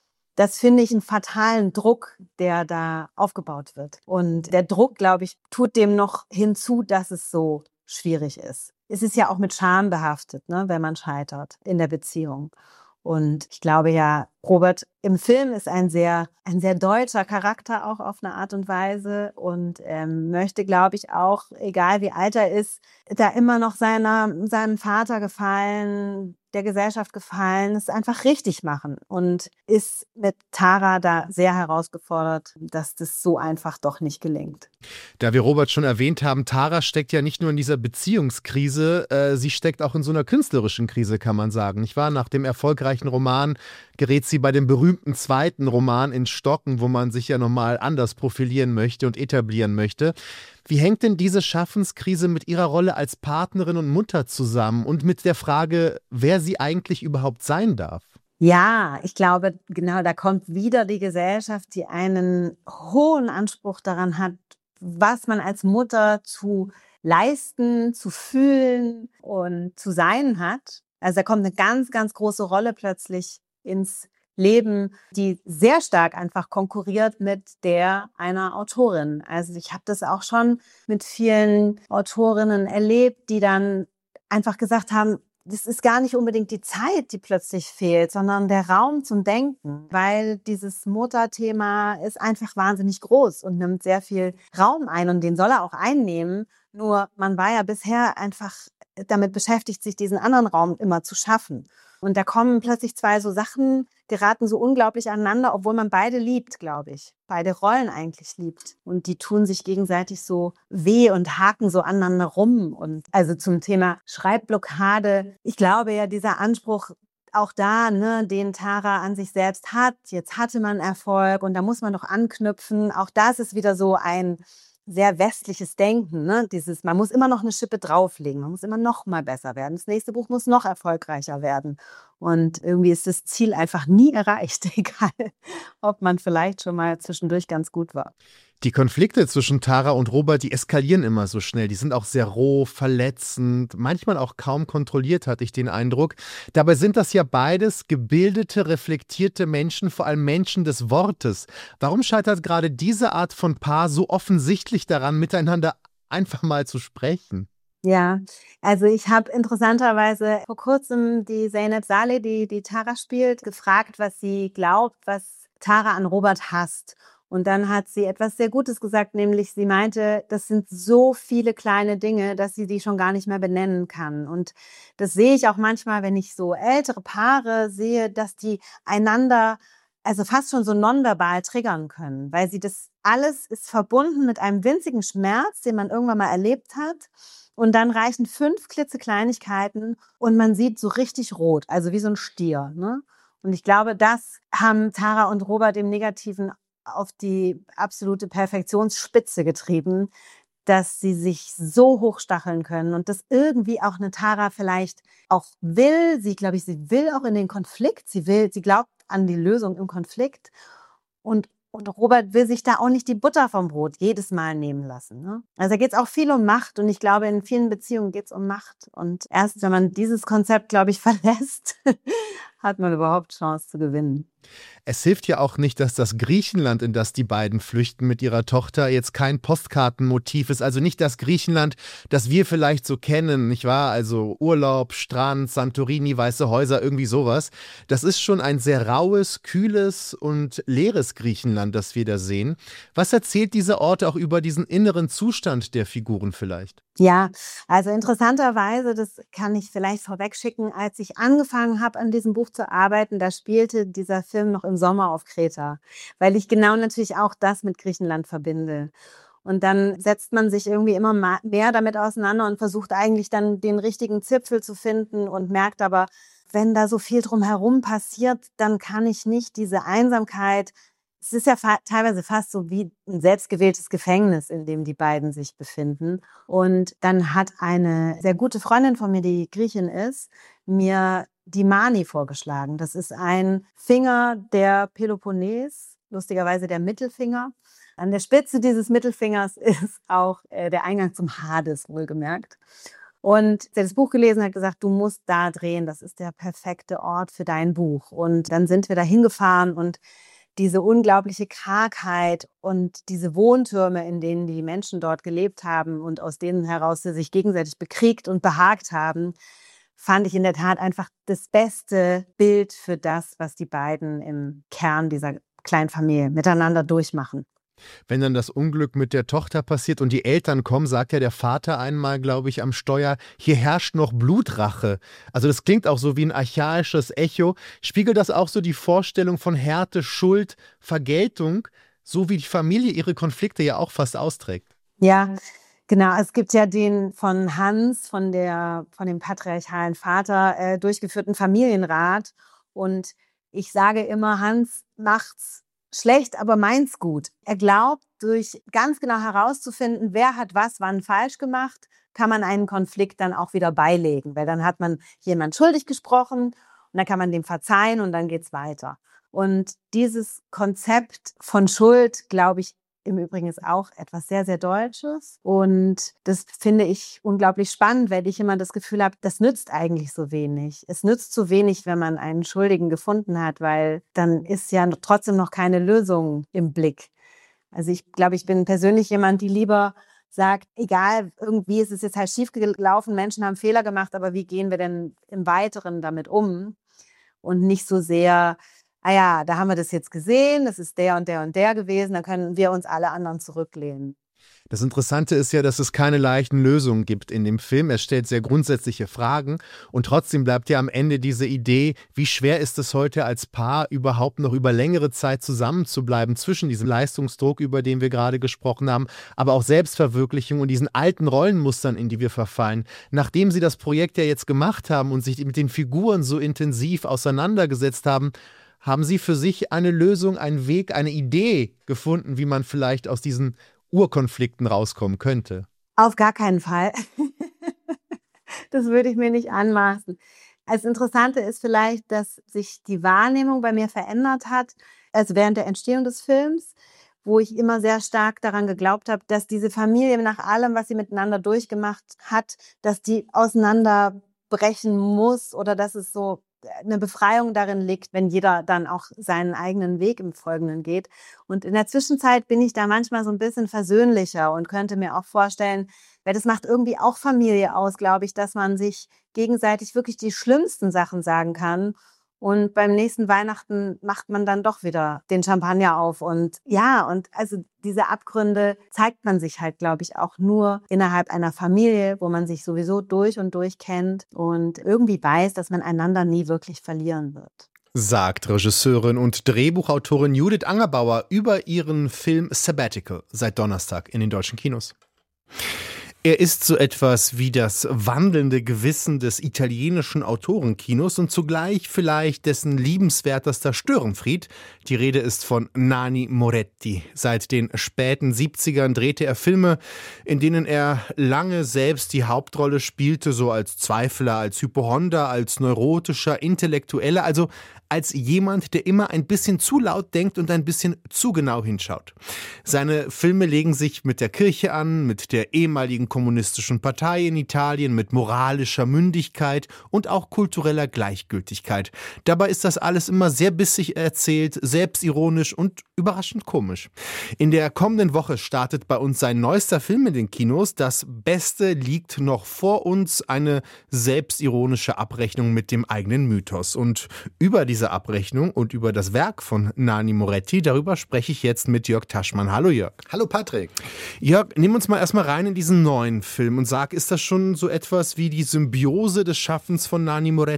das finde ich einen fatalen Druck, der da aufgebaut wird. Und der Druck, glaube ich, tut dem noch hinzu, dass es so schwierig ist. Es ist ja auch mit Scham behaftet, ne, wenn man scheitert in der Beziehung. Und ich glaube ja, Robert im Film ist ein sehr deutscher Charakter auch auf eine Art und Weise und möchte, glaube ich, auch, egal wie alt er ist, da immer noch seinem Vater gefallen, der Gesellschaft gefallen, es einfach richtig machen und ist mit Tara da sehr herausgefordert, dass das so einfach doch nicht gelingt. Da wir Robert schon erwähnt haben, Tara steckt ja nicht nur in dieser Beziehungskrise, sie steckt auch in so einer künstlerischen Krise, kann man sagen, nicht wahr? Nach dem erfolgreichen Roman gerät sie bei dem berühmten zweiten Roman ins Stocken, wo man sich ja nochmal anders profilieren möchte und etablieren möchte. Wie hängt denn diese Schaffenskrise mit ihrer Rolle als Partnerin und Mutter zusammen und mit der Frage, wer sie eigentlich überhaupt sein darf? Ja, ich glaube, genau, da kommt wieder die Gesellschaft, die einen hohen Anspruch daran hat, was man als Mutter zu leisten, zu fühlen und zu sein hat. Also da kommt eine ganz, ganz große Rolle plötzlich ins Leben, die sehr stark einfach konkurriert mit der einer Autorin. Also ich habe das auch schon mit vielen Autorinnen erlebt, die dann einfach gesagt haben, das ist gar nicht unbedingt die Zeit, die plötzlich fehlt, sondern der Raum zum Denken, weil dieses Mutterthema ist einfach wahnsinnig groß und nimmt sehr viel Raum ein und den soll er auch einnehmen. Nur man war ja bisher einfach damit beschäftigt, sich diesen anderen Raum immer zu schaffen. Und da kommen plötzlich zwei so Sachen, geraten so unglaublich aneinander, obwohl man beide liebt, glaube ich. Beide Rollen eigentlich liebt. Und die tun sich gegenseitig so weh und haken so aneinander rum. Und also zum Thema Schreibblockade. Ich glaube ja, dieser Anspruch auch da, ne, den Tara an sich selbst hat. Jetzt hatte man Erfolg und da muss man doch anknüpfen. Auch das ist wieder so ein sehr westliches Denken, ne? Man muss immer noch eine Schippe drauflegen, man muss immer noch mal besser werden. Das nächste Buch muss noch erfolgreicher werden. Und irgendwie ist das Ziel einfach nie erreicht, egal ob man vielleicht schon mal zwischendurch ganz gut war. Die Konflikte zwischen Tara und Robert, die eskalieren immer so schnell. Die sind auch sehr roh, verletzend, manchmal auch kaum kontrolliert, hatte ich den Eindruck. Dabei sind das ja beides gebildete, reflektierte Menschen, vor allem Menschen des Wortes. Warum scheitert gerade diese Art von Paar so offensichtlich daran, miteinander einfach mal zu sprechen? Ja, also ich habe interessanterweise vor kurzem die Zeynep Saleh, die Tara spielt, gefragt, was sie glaubt, was Tara an Robert hasst. Und dann hat sie etwas sehr Gutes gesagt, nämlich sie meinte, das sind so viele kleine Dinge, dass sie die schon gar nicht mehr benennen kann. Und das sehe ich auch manchmal, wenn ich so ältere Paare sehe, dass die einander also fast schon so nonverbal triggern können, weil sie das alles ist verbunden mit einem winzigen Schmerz, den man irgendwann mal erlebt hat. Und dann reichen 5 klitzekleinigkeiten und man sieht so richtig rot, also wie so ein Stier, ne? Und ich glaube, das haben Tara und Robert im Negativen auf die absolute Perfektionsspitze getrieben, dass sie sich so hochstacheln können und das irgendwie auch eine Tara vielleicht auch will. Sie will auch in den Konflikt. Sie glaubt an die Lösung im Konflikt. Und Robert will sich da auch nicht die Butter vom Brot jedes Mal nehmen lassen, ne? Also da geht es auch viel um Macht und ich glaube, in vielen Beziehungen geht es um Macht. Und erst wenn man dieses Konzept, glaube ich, verlässt, hat man überhaupt Chance zu gewinnen. Es hilft ja auch nicht, dass das Griechenland, in das die beiden flüchten mit ihrer Tochter, jetzt kein Postkartenmotiv ist. Also nicht das Griechenland, das wir vielleicht so kennen, nicht wahr? Also Urlaub, Strand, Santorini, weiße Häuser, irgendwie sowas. Das ist schon ein sehr raues, kühles und leeres Griechenland, das wir da sehen. Was erzählt dieser Ort auch über diesen inneren Zustand der Figuren vielleicht? Ja, also interessanterweise, das kann ich vielleicht vorwegschicken, als ich angefangen habe, an diesem Buch zu arbeiten, da spielte dieser Film noch im Sommer auf Kreta, weil ich genau natürlich auch das mit Griechenland verbinde. Und dann setzt man sich irgendwie immer mehr damit auseinander und versucht eigentlich dann den richtigen Zipfel zu finden und merkt aber, wenn da so viel drumherum passiert, dann kann ich nicht diese Einsamkeit. Es ist ja teilweise fast so wie ein selbstgewähltes Gefängnis, in dem die beiden sich befinden. Und dann hat eine sehr gute Freundin von mir, die Griechin ist, mir die Mani vorgeschlagen. Das ist ein Finger der Peloponnes, lustigerweise der Mittelfinger. An der Spitze dieses Mittelfingers ist auch der Eingang zum Hades, wohlgemerkt. Und sie hat das Buch gelesen und hat gesagt, du musst da drehen, das ist der perfekte Ort für dein Buch. Und dann sind wir da hingefahren und diese unglaubliche Kargheit und diese Wohntürme, in denen die Menschen dort gelebt haben und aus denen heraus sie sich gegenseitig bekriegt und behagt haben, fand ich in der Tat einfach das beste Bild für das, was die beiden im Kern dieser kleinen Familie miteinander durchmachen. Wenn dann das Unglück mit der Tochter passiert und die Eltern kommen, sagt ja der Vater einmal, glaube ich, am Steuer, hier herrscht noch Blutrache. Also das klingt auch so wie ein archaisches Echo. Spiegelt das auch so die Vorstellung von Härte, Schuld, Vergeltung, so wie die Familie ihre Konflikte ja auch fast austrägt? Ja, genau. Es gibt ja den von Hans, von dem patriarchalen Vater, durchgeführten Familienrat. Und ich sage immer, Hans macht's schlecht, aber meint's gut. Er glaubt, durch ganz genau herauszufinden, wer hat was wann falsch gemacht, kann man einen Konflikt dann auch wieder beilegen. Weil dann hat man jemand schuldig gesprochen und dann kann man dem verzeihen und dann geht's weiter. Und dieses Konzept von Schuld, glaube ich, im Übrigen ist auch etwas sehr, sehr Deutsches. Und das finde ich unglaublich spannend, weil ich immer das Gefühl habe, das nützt eigentlich so wenig. Es nützt so wenig, wenn man einen Schuldigen gefunden hat, weil dann ist ja trotzdem noch keine Lösung im Blick. Also ich glaube, ich bin persönlich jemand, die lieber sagt, egal, irgendwie ist es jetzt halt schief gelaufen, Menschen haben Fehler gemacht, aber wie gehen wir denn im Weiteren damit um? Und nicht so sehr, ja, da haben wir das jetzt gesehen, das ist der und der und der gewesen, dann können wir uns alle anderen zurücklehnen. Das Interessante ist ja, dass es keine leichten Lösungen gibt in dem Film. Er stellt sehr grundsätzliche Fragen und trotzdem bleibt ja am Ende diese Idee, wie schwer ist es heute als Paar überhaupt noch über längere Zeit zusammenzubleiben zwischen diesem Leistungsdruck, über den wir gerade gesprochen haben, aber auch Selbstverwirklichung und diesen alten Rollenmustern, in die wir verfallen. Nachdem Sie das Projekt ja jetzt gemacht haben und sich mit den Figuren so intensiv auseinandergesetzt haben, haben Sie für sich eine Lösung, einen Weg, eine Idee gefunden, wie man vielleicht aus diesen Urkonflikten rauskommen könnte? Auf gar keinen Fall. Das würde ich mir nicht anmaßen. Das Interessante ist vielleicht, dass sich die Wahrnehmung bei mir verändert hat, also während der Entstehung des Films, wo ich immer sehr stark daran geglaubt habe, dass diese Familie nach allem, was sie miteinander durchgemacht hat, dass die auseinanderbrechen muss oder dass es so eine Befreiung darin liegt, wenn jeder dann auch seinen eigenen Weg im Folgenden geht. Und in der Zwischenzeit bin ich da manchmal so ein bisschen versöhnlicher und könnte mir auch vorstellen, weil das macht irgendwie auch Familie aus, glaube ich, dass man sich gegenseitig wirklich die schlimmsten Sachen sagen kann. Und beim nächsten Weihnachten macht man dann doch wieder den Champagner auf. Und ja, und also diese Abgründe zeigt man sich halt, glaube ich, auch nur innerhalb einer Familie, wo man sich sowieso durch und durch kennt und irgendwie weiß, dass man einander nie wirklich verlieren wird. Sagt Regisseurin und Drehbuchautorin Judith Angerbauer über ihren Film Sabbatical seit Donnerstag in den deutschen Kinos. Er ist so etwas wie das wandelnde Gewissen des italienischen Autorenkinos und zugleich vielleicht dessen liebenswertester Störenfried. Die Rede ist von Nanni Moretti. Seit den späten 70ern drehte er Filme, in denen er lange selbst die Hauptrolle spielte, so als Zweifler, als Hypochonder, als neurotischer Intellektueller, also als jemand, der immer ein bisschen zu laut denkt und ein bisschen zu genau hinschaut. Seine Filme legen sich mit der Kirche an, mit der ehemaligen kommunistischen Partei in Italien, mit moralischer Mündigkeit und auch kultureller Gleichgültigkeit. Dabei ist das alles immer sehr bissig erzählt, selbstironisch und überraschend komisch. In der kommenden Woche startet bei uns sein neuester Film in den Kinos. Das Beste liegt noch vor uns, eine selbstironische Abrechnung mit dem eigenen Mythos. Und über diese Abrechnung und über das Werk von Nanni Moretti, darüber spreche ich jetzt mit Jörg Taschmann. Hallo Jörg. Hallo Patrick. Jörg, nimm uns mal erstmal rein in diesen neuen Film und sag, ist das schon so etwas wie die Symbiose des Schaffens von Nanni Moretti?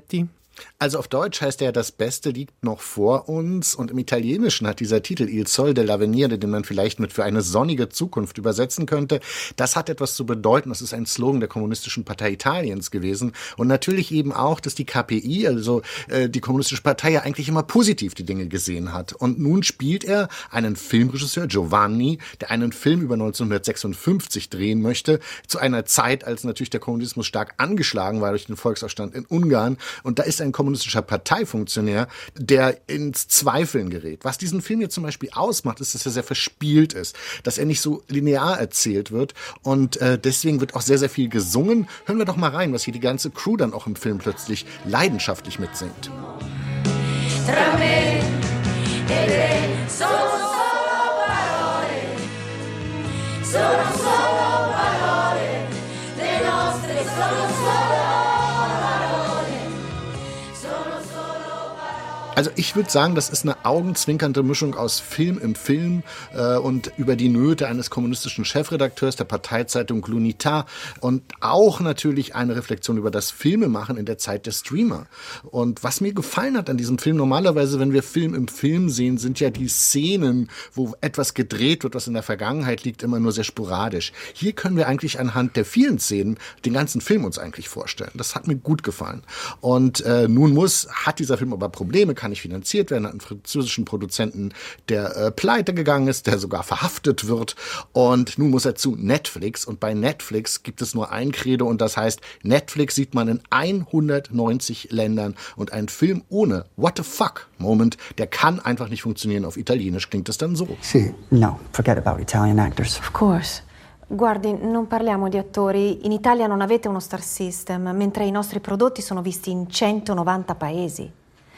Also auf Deutsch heißt er, das Beste liegt noch vor uns, und im Italienischen hat dieser Titel Il Sol dell'Avvenire, den man vielleicht mit für eine sonnige Zukunft übersetzen könnte, das hat etwas zu bedeuten. Das ist ein Slogan der Kommunistischen Partei Italiens gewesen und natürlich eben auch, dass die KPI, also die Kommunistische Partei, ja eigentlich immer positiv die Dinge gesehen hat. Und nun spielt er einen Filmregisseur, Giovanni, der einen Film über 1956 drehen möchte, zu einer Zeit, als natürlich der Kommunismus stark angeschlagen war durch den Volksaufstand in Ungarn, und da ist ein kommunistischer Parteifunktionär, der ins Zweifeln gerät. Was diesen Film jetzt zum Beispiel ausmacht, ist, dass er sehr verspielt ist, dass er nicht so linear erzählt wird, und deswegen wird auch sehr, sehr viel gesungen. Hören wir doch mal rein, was hier die ganze Crew dann auch im Film plötzlich leidenschaftlich mitsingt. Tra me e te sono solo parole, sono solo parole, le nostre sono solo Also ich würde sagen, das ist eine augenzwinkernde Mischung aus Film im Film und über die Nöte eines kommunistischen Chefredakteurs der Parteizeitung L'Unità, und auch natürlich eine Reflexion über das Filmemachen in der Zeit der Streamer. Und was mir gefallen hat an diesem Film, normalerweise, wenn wir Film im Film sehen, sind ja die Szenen, wo etwas gedreht wird, was in der Vergangenheit liegt, immer nur sehr sporadisch. Hier können wir eigentlich anhand der vielen Szenen den ganzen Film uns eigentlich vorstellen. Das hat mir gut gefallen. Und nun hat dieser Film aber Probleme, kann nicht finanziert werden, hat einen französischen Produzenten, der pleite gegangen ist, der sogar verhaftet wird, und nun muss er zu Netflix, und bei Netflix gibt es nur ein Credo, und das heißt, Netflix sieht man in 190 Ländern, und ein Film ohne What the fuck Moment, der kann einfach nicht funktionieren. Auf Italienisch klingt es dann so. Sì, no, forget about Italian actors. Of course. Guardi, non parliamo di attori. In Italia non avete uno star system, mentre i nostri prodotti sono visti in 190 paesi.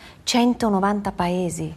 190 Paesi.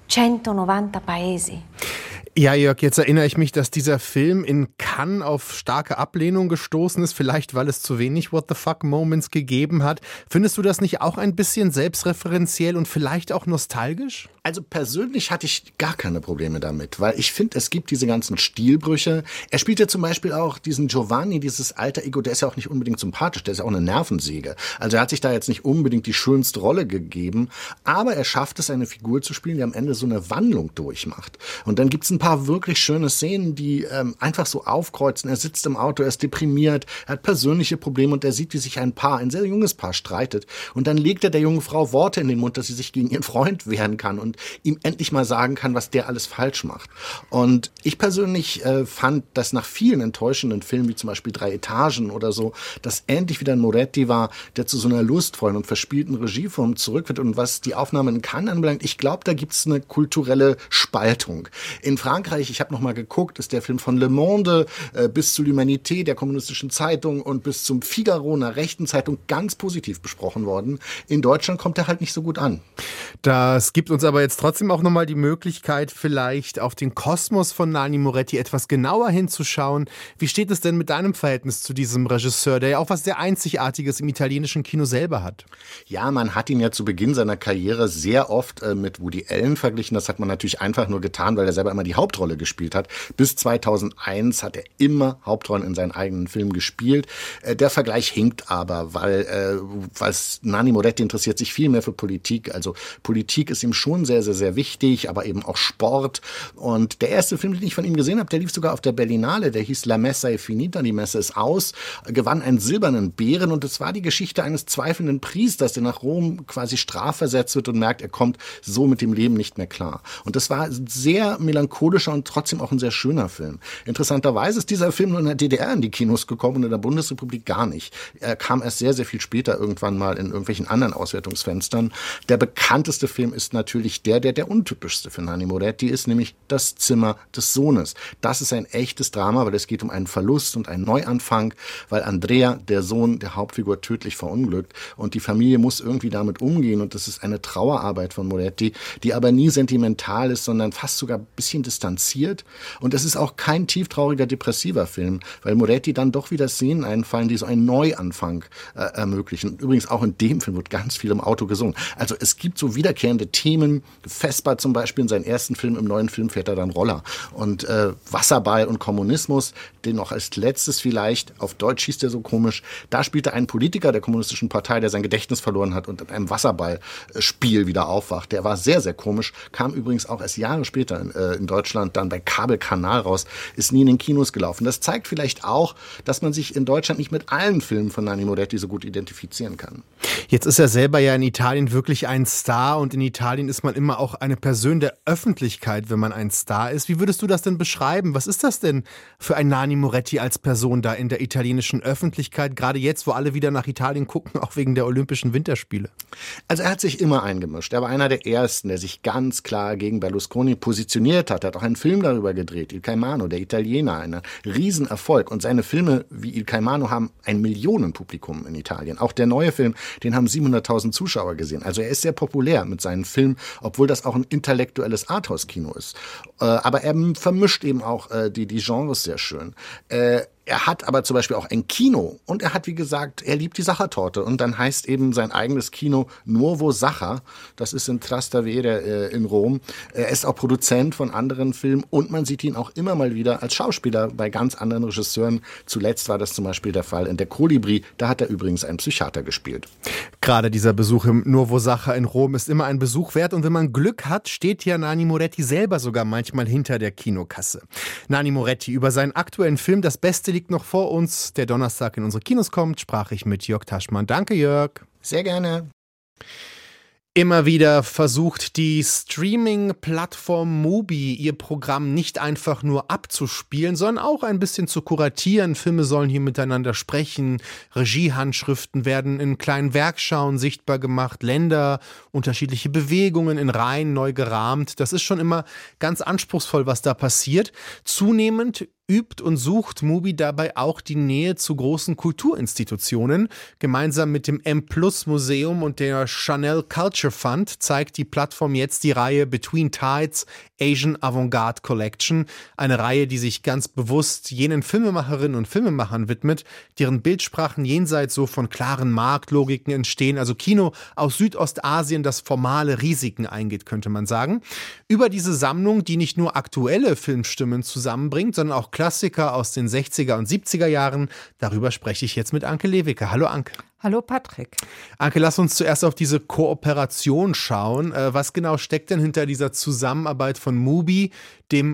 190 Paesi. Ja, Jörg, jetzt erinnere ich mich, dass dieser Film in Cannes auf starke Ablehnung gestoßen ist, vielleicht weil es zu wenig What the fuck Moments gegeben hat. Findest du das nicht auch ein bisschen selbstreferenziell und vielleicht auch nostalgisch? Also persönlich hatte ich gar keine Probleme damit, weil ich finde, es gibt diese ganzen Stilbrüche. Er spielt ja zum Beispiel auch diesen Giovanni, dieses alter Ego, der ist ja auch nicht unbedingt sympathisch, der ist ja auch eine Nervensäge. Also er hat sich da jetzt nicht unbedingt die schönste Rolle gegeben, aber er schafft es, eine Figur zu spielen, die am Ende so eine Wandlung durchmacht. Und dann gibt es ein paar wirklich schöne Szenen, die einfach so aufkreuzen. Er sitzt im Auto, er ist deprimiert, er hat persönliche Probleme, und er sieht, wie sich ein sehr junges Paar streitet. Und dann legt er der jungen Frau Worte in den Mund, dass sie sich gegen ihren Freund wehren kann und ihm endlich mal sagen kann, was der alles falsch macht. Und ich persönlich fand, dass nach vielen enttäuschenden Filmen, wie zum Beispiel 3 Etagen oder so, dass endlich wieder ein Moretti war, der zu so einer lustvollen und verspielten Regieform zurückkommt. Und was die Aufnahme in Cannes anbelangt, ich glaube, da gibt es eine kulturelle Spaltung. In Frankreich, ich habe noch mal geguckt, ist der Film von Le Monde bis zu l'Humanité, der kommunistischen Zeitung, und bis zum Figaro, einer rechten Zeitung, ganz positiv besprochen worden. In Deutschland kommt er halt nicht so gut an. Das gibt uns aber jetzt trotzdem auch nochmal die Möglichkeit, vielleicht auf den Kosmos von Nanni Moretti etwas genauer hinzuschauen. Wie steht es denn mit deinem Verhältnis zu diesem Regisseur, der ja auch was sehr Einzigartiges im italienischen Kino selber hat? Ja, man hat ihn ja zu Beginn seiner Karriere sehr oft mit Woody Allen verglichen. Das hat man natürlich einfach nur getan, weil er selber immer die Hauptrolle gespielt hat. Bis 2001 hat er immer Hauptrollen in seinen eigenen Filmen gespielt. Der Vergleich hinkt aber, weil Nanni Moretti interessiert sich viel mehr für Politik. Also Politik ist ihm schon sehr, sehr, sehr wichtig, aber eben auch Sport. Und der erste Film, den ich von ihm gesehen habe, der lief sogar auf der Berlinale, der hieß La Messa è finita, die Messe ist aus, gewann einen silbernen Bären, und es war die Geschichte eines zweifelnden Priesters, der nach Rom quasi strafversetzt wird und merkt, er kommt so mit dem Leben nicht mehr klar. Und das war ein sehr melancholischer und trotzdem auch ein sehr schöner Film. Interessanterweise ist dieser Film nur in der DDR in die Kinos gekommen und in der Bundesrepublik gar nicht. Er kam erst sehr, sehr viel später irgendwann mal in irgendwelchen anderen Auswertungsfenstern. Der bekannteste Film ist natürlich der untypischste für Nanni Moretti ist, nämlich Das Zimmer des Sohnes. Das ist ein echtes Drama, weil es geht um einen Verlust und einen Neuanfang, weil Andrea, der Sohn der Hauptfigur, tödlich verunglückt, und die Familie muss irgendwie damit umgehen, und das ist eine Trauerarbeit von Moretti, die aber nie sentimental ist, sondern fast sogar ein bisschen distanziert. Und es ist auch kein tieftrauriger, depressiver Film, weil Moretti dann doch wieder Szenen einfallen, die so einen Neuanfang ermöglichen. Übrigens auch in dem Film wird ganz viel im Auto gesungen. Also es gibt so wiederkehrende Themen. Vesper zum Beispiel in seinem ersten Film, im neuen Film fährt er dann Roller. Und Wasserball und Kommunismus, den noch als letztes vielleicht, auf Deutsch hieß der so komisch, da spielte ein Politiker der Kommunistischen Partei, der sein Gedächtnis verloren hat und in einem Wasserballspiel wieder aufwacht. Der war sehr, sehr komisch, kam übrigens auch erst Jahre später in Deutschland dann bei Kabelkanal raus, ist nie in den Kinos gelaufen. Das zeigt vielleicht auch, dass man sich in Deutschland nicht mit allen Filmen von Nanni Moretti so gut identifizieren kann. Jetzt ist er selber ja in Italien wirklich ein Star und in Italien ist man immer auch eine Person der Öffentlichkeit, wenn man ein Star ist. Wie würdest du das denn beschreiben? Was ist das denn für ein Nanni Moretti als Person da in der italienischen Öffentlichkeit, gerade jetzt, wo alle wieder nach Italien gucken, auch wegen der Olympischen Winterspiele? Also er hat sich immer eingemischt. Er war einer der Ersten, der sich ganz klar gegen Berlusconi positioniert hat. Er hat auch einen Film darüber gedreht, Il Caimano, der Italiener, ein Riesenerfolg. Und seine Filme wie Il Caimano haben ein Millionenpublikum in Italien. Auch der neue Film, den haben 700.000 Zuschauer gesehen. Also er ist sehr populär mit seinen Filmen, obwohl das auch ein intellektuelles Arthouse-Kino ist. Aber er vermischt eben auch die Genres sehr schön. Er hat aber zum Beispiel auch ein Kino und er hat, wie gesagt, er liebt die Sachertorte und dann heißt eben sein eigenes Kino Nuovo Sacher. Das ist in Trastevere in Rom. Er ist auch Produzent von anderen Filmen und man sieht ihn auch immer mal wieder als Schauspieler bei ganz anderen Regisseuren. Zuletzt war das zum Beispiel der Fall in Der Kolibri. Da hat er übrigens einen Psychiater gespielt. Gerade dieser Besuch im Nuovo Sacher in Rom ist immer ein Besuch wert und wenn man Glück hat, steht ja Nanni Moretti selber sogar manchmal hinter der Kinokasse. Nanni Moretti über seinen aktuellen Film Das Beste liegt noch vor uns, der Donnerstag in unsere Kinos kommt, sprach ich mit Jörg Taschmann. Danke, Jörg. Sehr gerne. Immer wieder versucht die Streaming-Plattform Mubi ihr Programm nicht einfach nur abzuspielen, sondern auch ein bisschen zu kuratieren. Filme sollen hier miteinander sprechen, Regiehandschriften werden in kleinen Werkschauen sichtbar gemacht, Länder, unterschiedliche Bewegungen in Reihen neu gerahmt. Das ist schon immer ganz anspruchsvoll, was da passiert. Zunehmend übt und sucht Mubi dabei auch die Nähe zu großen Kulturinstitutionen. Gemeinsam mit dem M+Museum und der Chanel Culture Fund zeigt die Plattform jetzt die Reihe Between Tides Asian Avantgarde Collection. Eine Reihe, die sich ganz bewusst jenen Filmemacherinnen und Filmemachern widmet, deren Bildsprachen jenseits so von klaren Marktlogiken entstehen. Also Kino aus Südostasien, das formale Risiken eingeht, könnte man sagen. Über diese Sammlung, die nicht nur aktuelle Filmstimmen zusammenbringt, sondern auch Klassiker aus den 60er und 70er Jahren. Darüber spreche ich jetzt mit Anke Lewicke. Hallo Anke. Hallo Patrick. Anke, lass uns zuerst auf diese Kooperation schauen. Was genau steckt denn hinter dieser Zusammenarbeit von Mubi, dem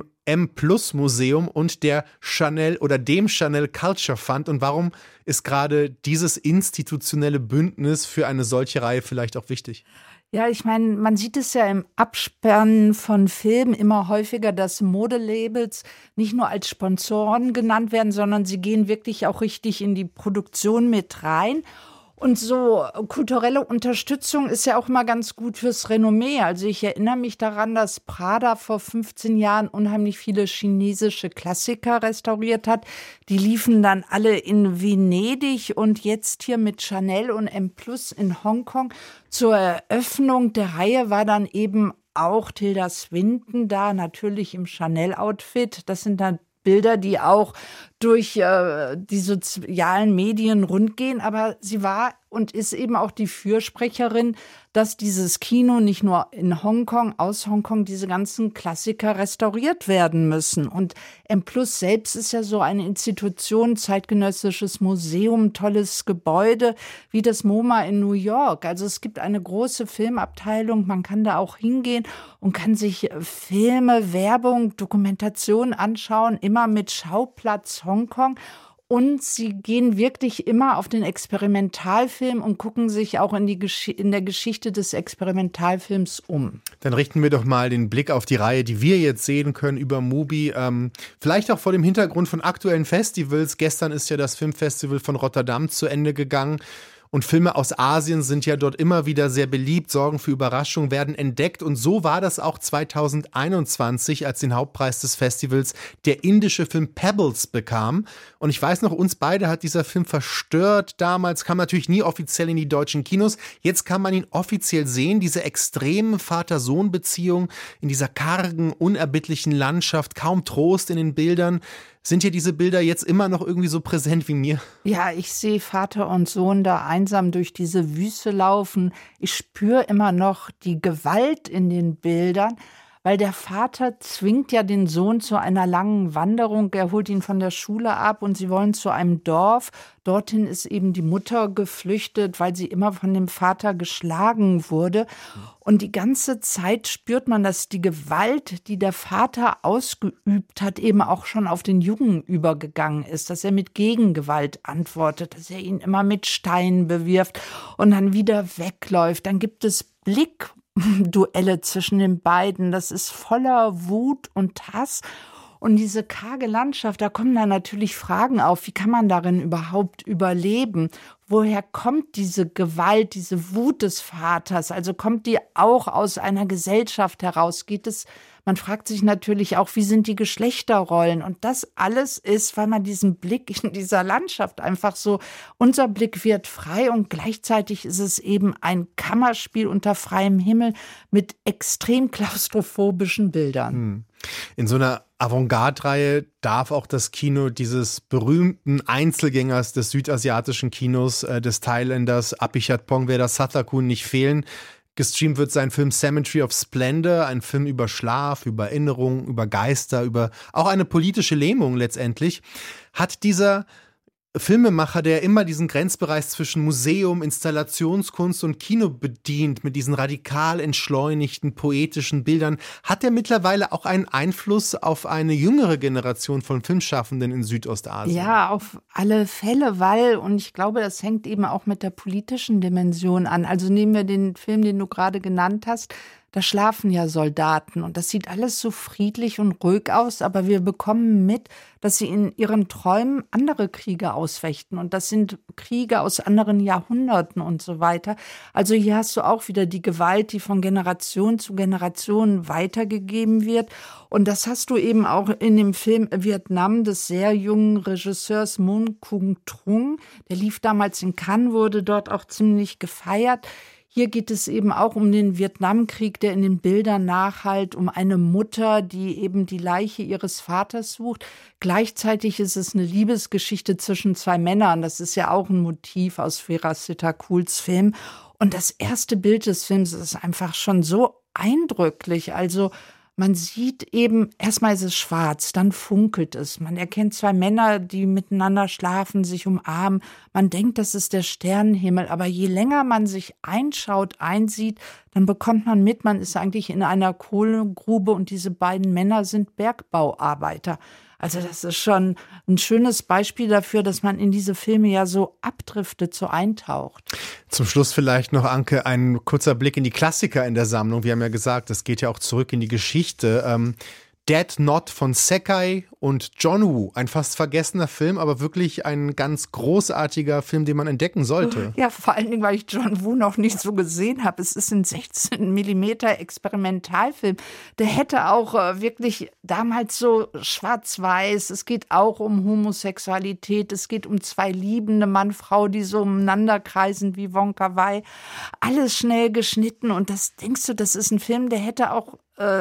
M+Museum und der Chanel oder dem Chanel Culture Fund und warum ist gerade dieses institutionelle Bündnis für eine solche Reihe vielleicht auch wichtig? Ja, ich meine, man sieht es ja im Abspann von Filmen immer häufiger, dass Modelabels nicht nur als Sponsoren genannt werden, sondern sie gehen wirklich auch richtig in die Produktion mit rein. Und so kulturelle Unterstützung ist ja auch mal ganz gut fürs Renommee. Also ich erinnere mich daran, dass Prada vor 15 Jahren unheimlich viele chinesische Klassiker restauriert hat. Die liefen dann alle in Venedig und jetzt hier mit Chanel und M+ in Hongkong. Zur Eröffnung der Reihe war dann eben auch Tilda Swinton da, natürlich im Chanel-Outfit. Das sind dann Bilder, die auch durch die sozialen Medien rundgehen, aber sie war und ist eben auch die Fürsprecherin, dass dieses Kino nicht nur in Hongkong, aus Hongkong, diese ganzen Klassiker restauriert werden müssen. Und M+ selbst ist ja so eine Institution, zeitgenössisches Museum, tolles Gebäude, wie das MoMA in New York. Also es gibt eine große Filmabteilung, man kann da auch hingehen und kann sich Filme, Werbung, Dokumentation anschauen, immer mit Schauplatz Hongkong. Und sie gehen wirklich immer auf den Experimentalfilm und gucken sich auch in der Geschichte des Experimentalfilms um. Dann richten wir doch mal den Blick auf die Reihe, die wir jetzt sehen können über Mubi. Vielleicht auch vor dem Hintergrund von aktuellen Festivals. Gestern ist ja das Filmfestival von Rotterdam zu Ende gegangen. Und Filme aus Asien sind ja dort immer wieder sehr beliebt, sorgen für Überraschungen, werden entdeckt. Und so war das auch 2021, als den Hauptpreis des Festivals der indische Film Pebbles bekam. Und ich weiß noch, uns beide hat dieser Film verstört. Damals kam natürlich nie offiziell in die deutschen Kinos. Jetzt kann man ihn offiziell sehen. Diese extreme Vater-Sohn-Beziehung in dieser kargen, unerbittlichen Landschaft, kaum Trost in den Bildern. Sind hier diese Bilder jetzt immer noch irgendwie so präsent wie mir? Ja, ich sehe Vater und Sohn da einsam durch diese Wüste laufen. Ich spüre immer noch die Gewalt in den Bildern, weil der Vater zwingt ja den Sohn zu einer langen Wanderung. Er holt ihn von der Schule ab und sie wollen zu einem Dorf. Dorthin ist eben die Mutter geflüchtet, weil sie immer von dem Vater geschlagen wurde. Und die ganze Zeit spürt man, dass die Gewalt, die der Vater ausgeübt hat, eben auch schon auf den Jungen übergegangen ist, dass er mit Gegengewalt antwortet, dass er ihn immer mit Steinen bewirft und dann wieder wegläuft. Dann gibt es Blickduelle zwischen den beiden. Das ist voller Wut und Hass. Und diese karge Landschaft, da kommen dann natürlich Fragen auf, wie kann man darin überhaupt überleben? Woher kommt diese Gewalt, diese Wut des Vaters? Also kommt die auch aus einer Gesellschaft heraus? Man fragt sich natürlich auch, wie sind die Geschlechterrollen? Und das alles ist, weil man diesen Blick in dieser Landschaft einfach so, unser Blick wird frei und gleichzeitig ist es eben ein Kammerspiel unter freiem Himmel mit extrem klaustrophobischen Bildern. In so einer Avantgarde-Reihe darf auch das Kino dieses berühmten Einzelgängers des südasiatischen Kinos, des Thailänders Apichat Pongveda Sathakun, nicht fehlen. Gestreamt wird sein Film Cemetery of Splendor, ein Film über Schlaf, über Erinnerung, über Geister, über auch eine politische Lähmung letztendlich. Hat dieser Filmemacher, der immer diesen Grenzbereich zwischen Museum, Installationskunst und Kino bedient, mit diesen radikal entschleunigten, poetischen Bildern, hat er mittlerweile auch einen Einfluss auf eine jüngere Generation von Filmschaffenden in Südostasien? Ja, auf alle Fälle, und ich glaube, das hängt eben auch mit der politischen Dimension an. Also nehmen wir den Film, den du gerade genannt hast, da schlafen ja Soldaten und das sieht alles so friedlich und ruhig aus, aber wir bekommen mit, dass sie in ihren Träumen andere Kriege ausfechten und das sind Kriege aus anderen Jahrhunderten und so weiter. Also hier hast du auch wieder die Gewalt, die von Generation zu Generation weitergegeben wird und das hast du eben auch in dem Film Vietnam des sehr jungen Regisseurs Mon Kung Trung. Der lief damals in Cannes, wurde dort auch ziemlich gefeiert. Hier geht es eben auch um den Vietnamkrieg, der in den Bildern nachhallt, um eine Mutter, die eben die Leiche ihres Vaters sucht. Gleichzeitig ist es eine Liebesgeschichte zwischen zwei Männern. Das ist ja auch ein Motiv aus Vera Sitakuls Film. Und das erste Bild des Films ist einfach schon so eindrücklich. Also man sieht eben, erstmal ist es schwarz, dann funkelt es. Man erkennt zwei Männer, die miteinander schlafen, sich umarmen. Man denkt, das ist der Sternenhimmel. Aber je länger man sich einschaut, einsieht, dann bekommt man mit, man ist eigentlich in einer Kohlegrube und diese beiden Männer sind Bergbauarbeiter. Also das ist schon ein schönes Beispiel dafür, dass man in diese Filme ja so abdriftet, so eintaucht. Zum Schluss vielleicht noch, Anke, ein kurzer Blick in die Klassiker in der Sammlung. Wir haben ja gesagt, das geht ja auch zurück in die Geschichte. Dead Not von Sekai und John Woo. Ein fast vergessener Film, aber wirklich ein ganz großartiger Film, den man entdecken sollte. Ja, vor allen Dingen, weil ich John Woo noch nicht so gesehen habe. Es ist ein 16mm Experimentalfilm. Der hätte auch wirklich damals so schwarz-weiß. Es geht auch um Homosexualität. Es geht um zwei liebende Mann-Frau, die so umeinander kreisen wie Wong Kar-wai. Alles schnell geschnitten. Und das denkst du, das ist ein Film, der hätte auch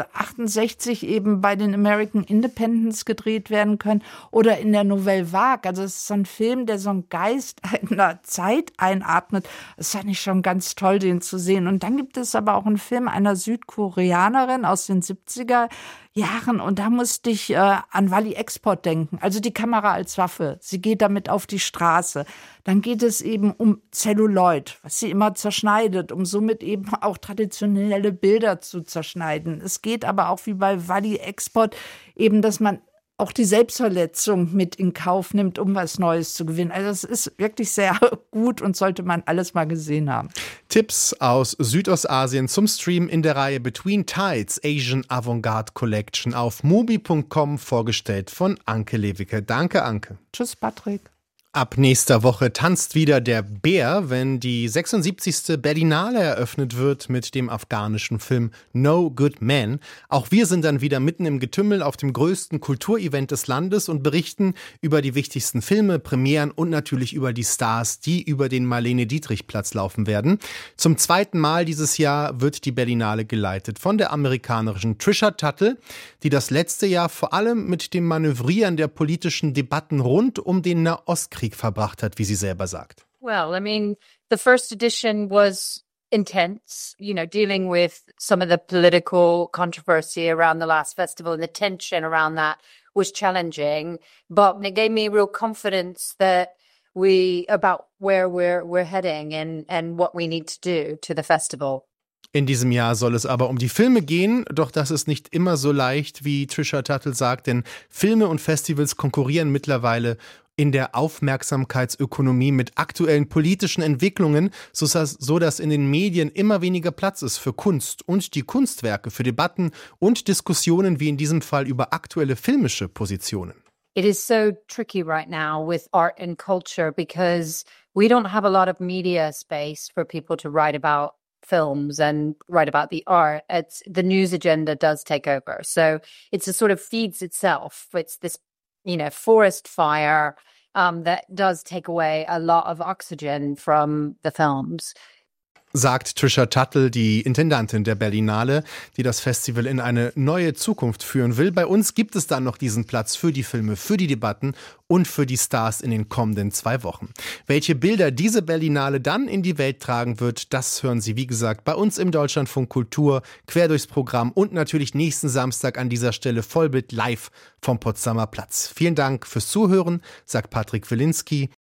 68 eben bei den American Independents gedreht werden können oder in der Nouvelle Vague. Also es ist so ein Film, der so einen Geist einer Zeit einatmet. Das fand ich schon ganz toll, den zu sehen. Und dann gibt es aber auch einen Film einer Südkoreanerin aus den 70er Jahren und da musste ich an Wally Export denken, also die Kamera als Waffe. Sie geht damit auf die Straße. Dann geht es eben um Celluloid, was sie immer zerschneidet, um somit eben auch traditionelle Bilder zu zerschneiden. Es geht aber auch wie bei Wally Export eben, dass man auch die Selbstverletzung mit in Kauf nimmt, um was Neues zu gewinnen. Also es ist wirklich sehr gut und sollte man alles mal gesehen haben. Tipps aus Südostasien zum Stream in der Reihe Between Tides Asian Avantgarde Collection auf mubi.com, vorgestellt von Anke Lewicke. Danke, Anke. Tschüss, Patrick. Ab nächster Woche tanzt wieder der Bär, wenn die 76. Berlinale eröffnet wird mit dem afghanischen Film No Good Man. Auch wir sind dann wieder mitten im Getümmel auf dem größten Kulturevent des Landes und berichten über die wichtigsten Filme, Premieren und natürlich über die Stars, die über den Marlene-Dietrich-Platz laufen werden. Zum zweiten Mal dieses Jahr wird die Berlinale geleitet von der amerikanischen Trisha Tuttle, die das letzte Jahr vor allem mit dem Manövrieren der politischen Debatten rund um den Nahostkrieg verbracht hat, wie sie selber sagt. Well, I mean, the first edition was intense, dealing with some of the political controversy around the last festival and the tension around that was challenging, but it gave me real confidence that about where we're heading and what we need to do to the festival. In diesem Jahr soll es aber um die Filme gehen, doch das ist nicht immer so leicht, wie Trisha Tuttle sagt, denn Filme und Festivals konkurrieren mittlerweile in der Aufmerksamkeitsökonomie mit aktuellen politischen Entwicklungen, so dass in den Medien immer weniger Platz ist für Kunst und die Kunstwerke, für Debatten und Diskussionen wie in diesem Fall über aktuelle filmische Positionen. It is so tricky right now with art and culture because we don't have a lot of media space for people to write about films and write about the art. The news agenda does take over. So it sort of feeds itself. It's this forest fire that does take away a lot of oxygen from the films. Sagt Trisha Tuttle, die Intendantin der Berlinale, die das Festival in eine neue Zukunft führen will. Bei uns gibt es dann noch diesen Platz für die Filme, für die Debatten und für die Stars in den kommenden 2 Wochen. Welche Bilder diese Berlinale dann in die Welt tragen wird, das hören Sie, wie gesagt, bei uns im Deutschlandfunk Kultur, quer durchs Programm und natürlich nächsten Samstag an dieser Stelle Vollbild live vom Potsdamer Platz. Vielen Dank fürs Zuhören, sagt Patrick Wilinski.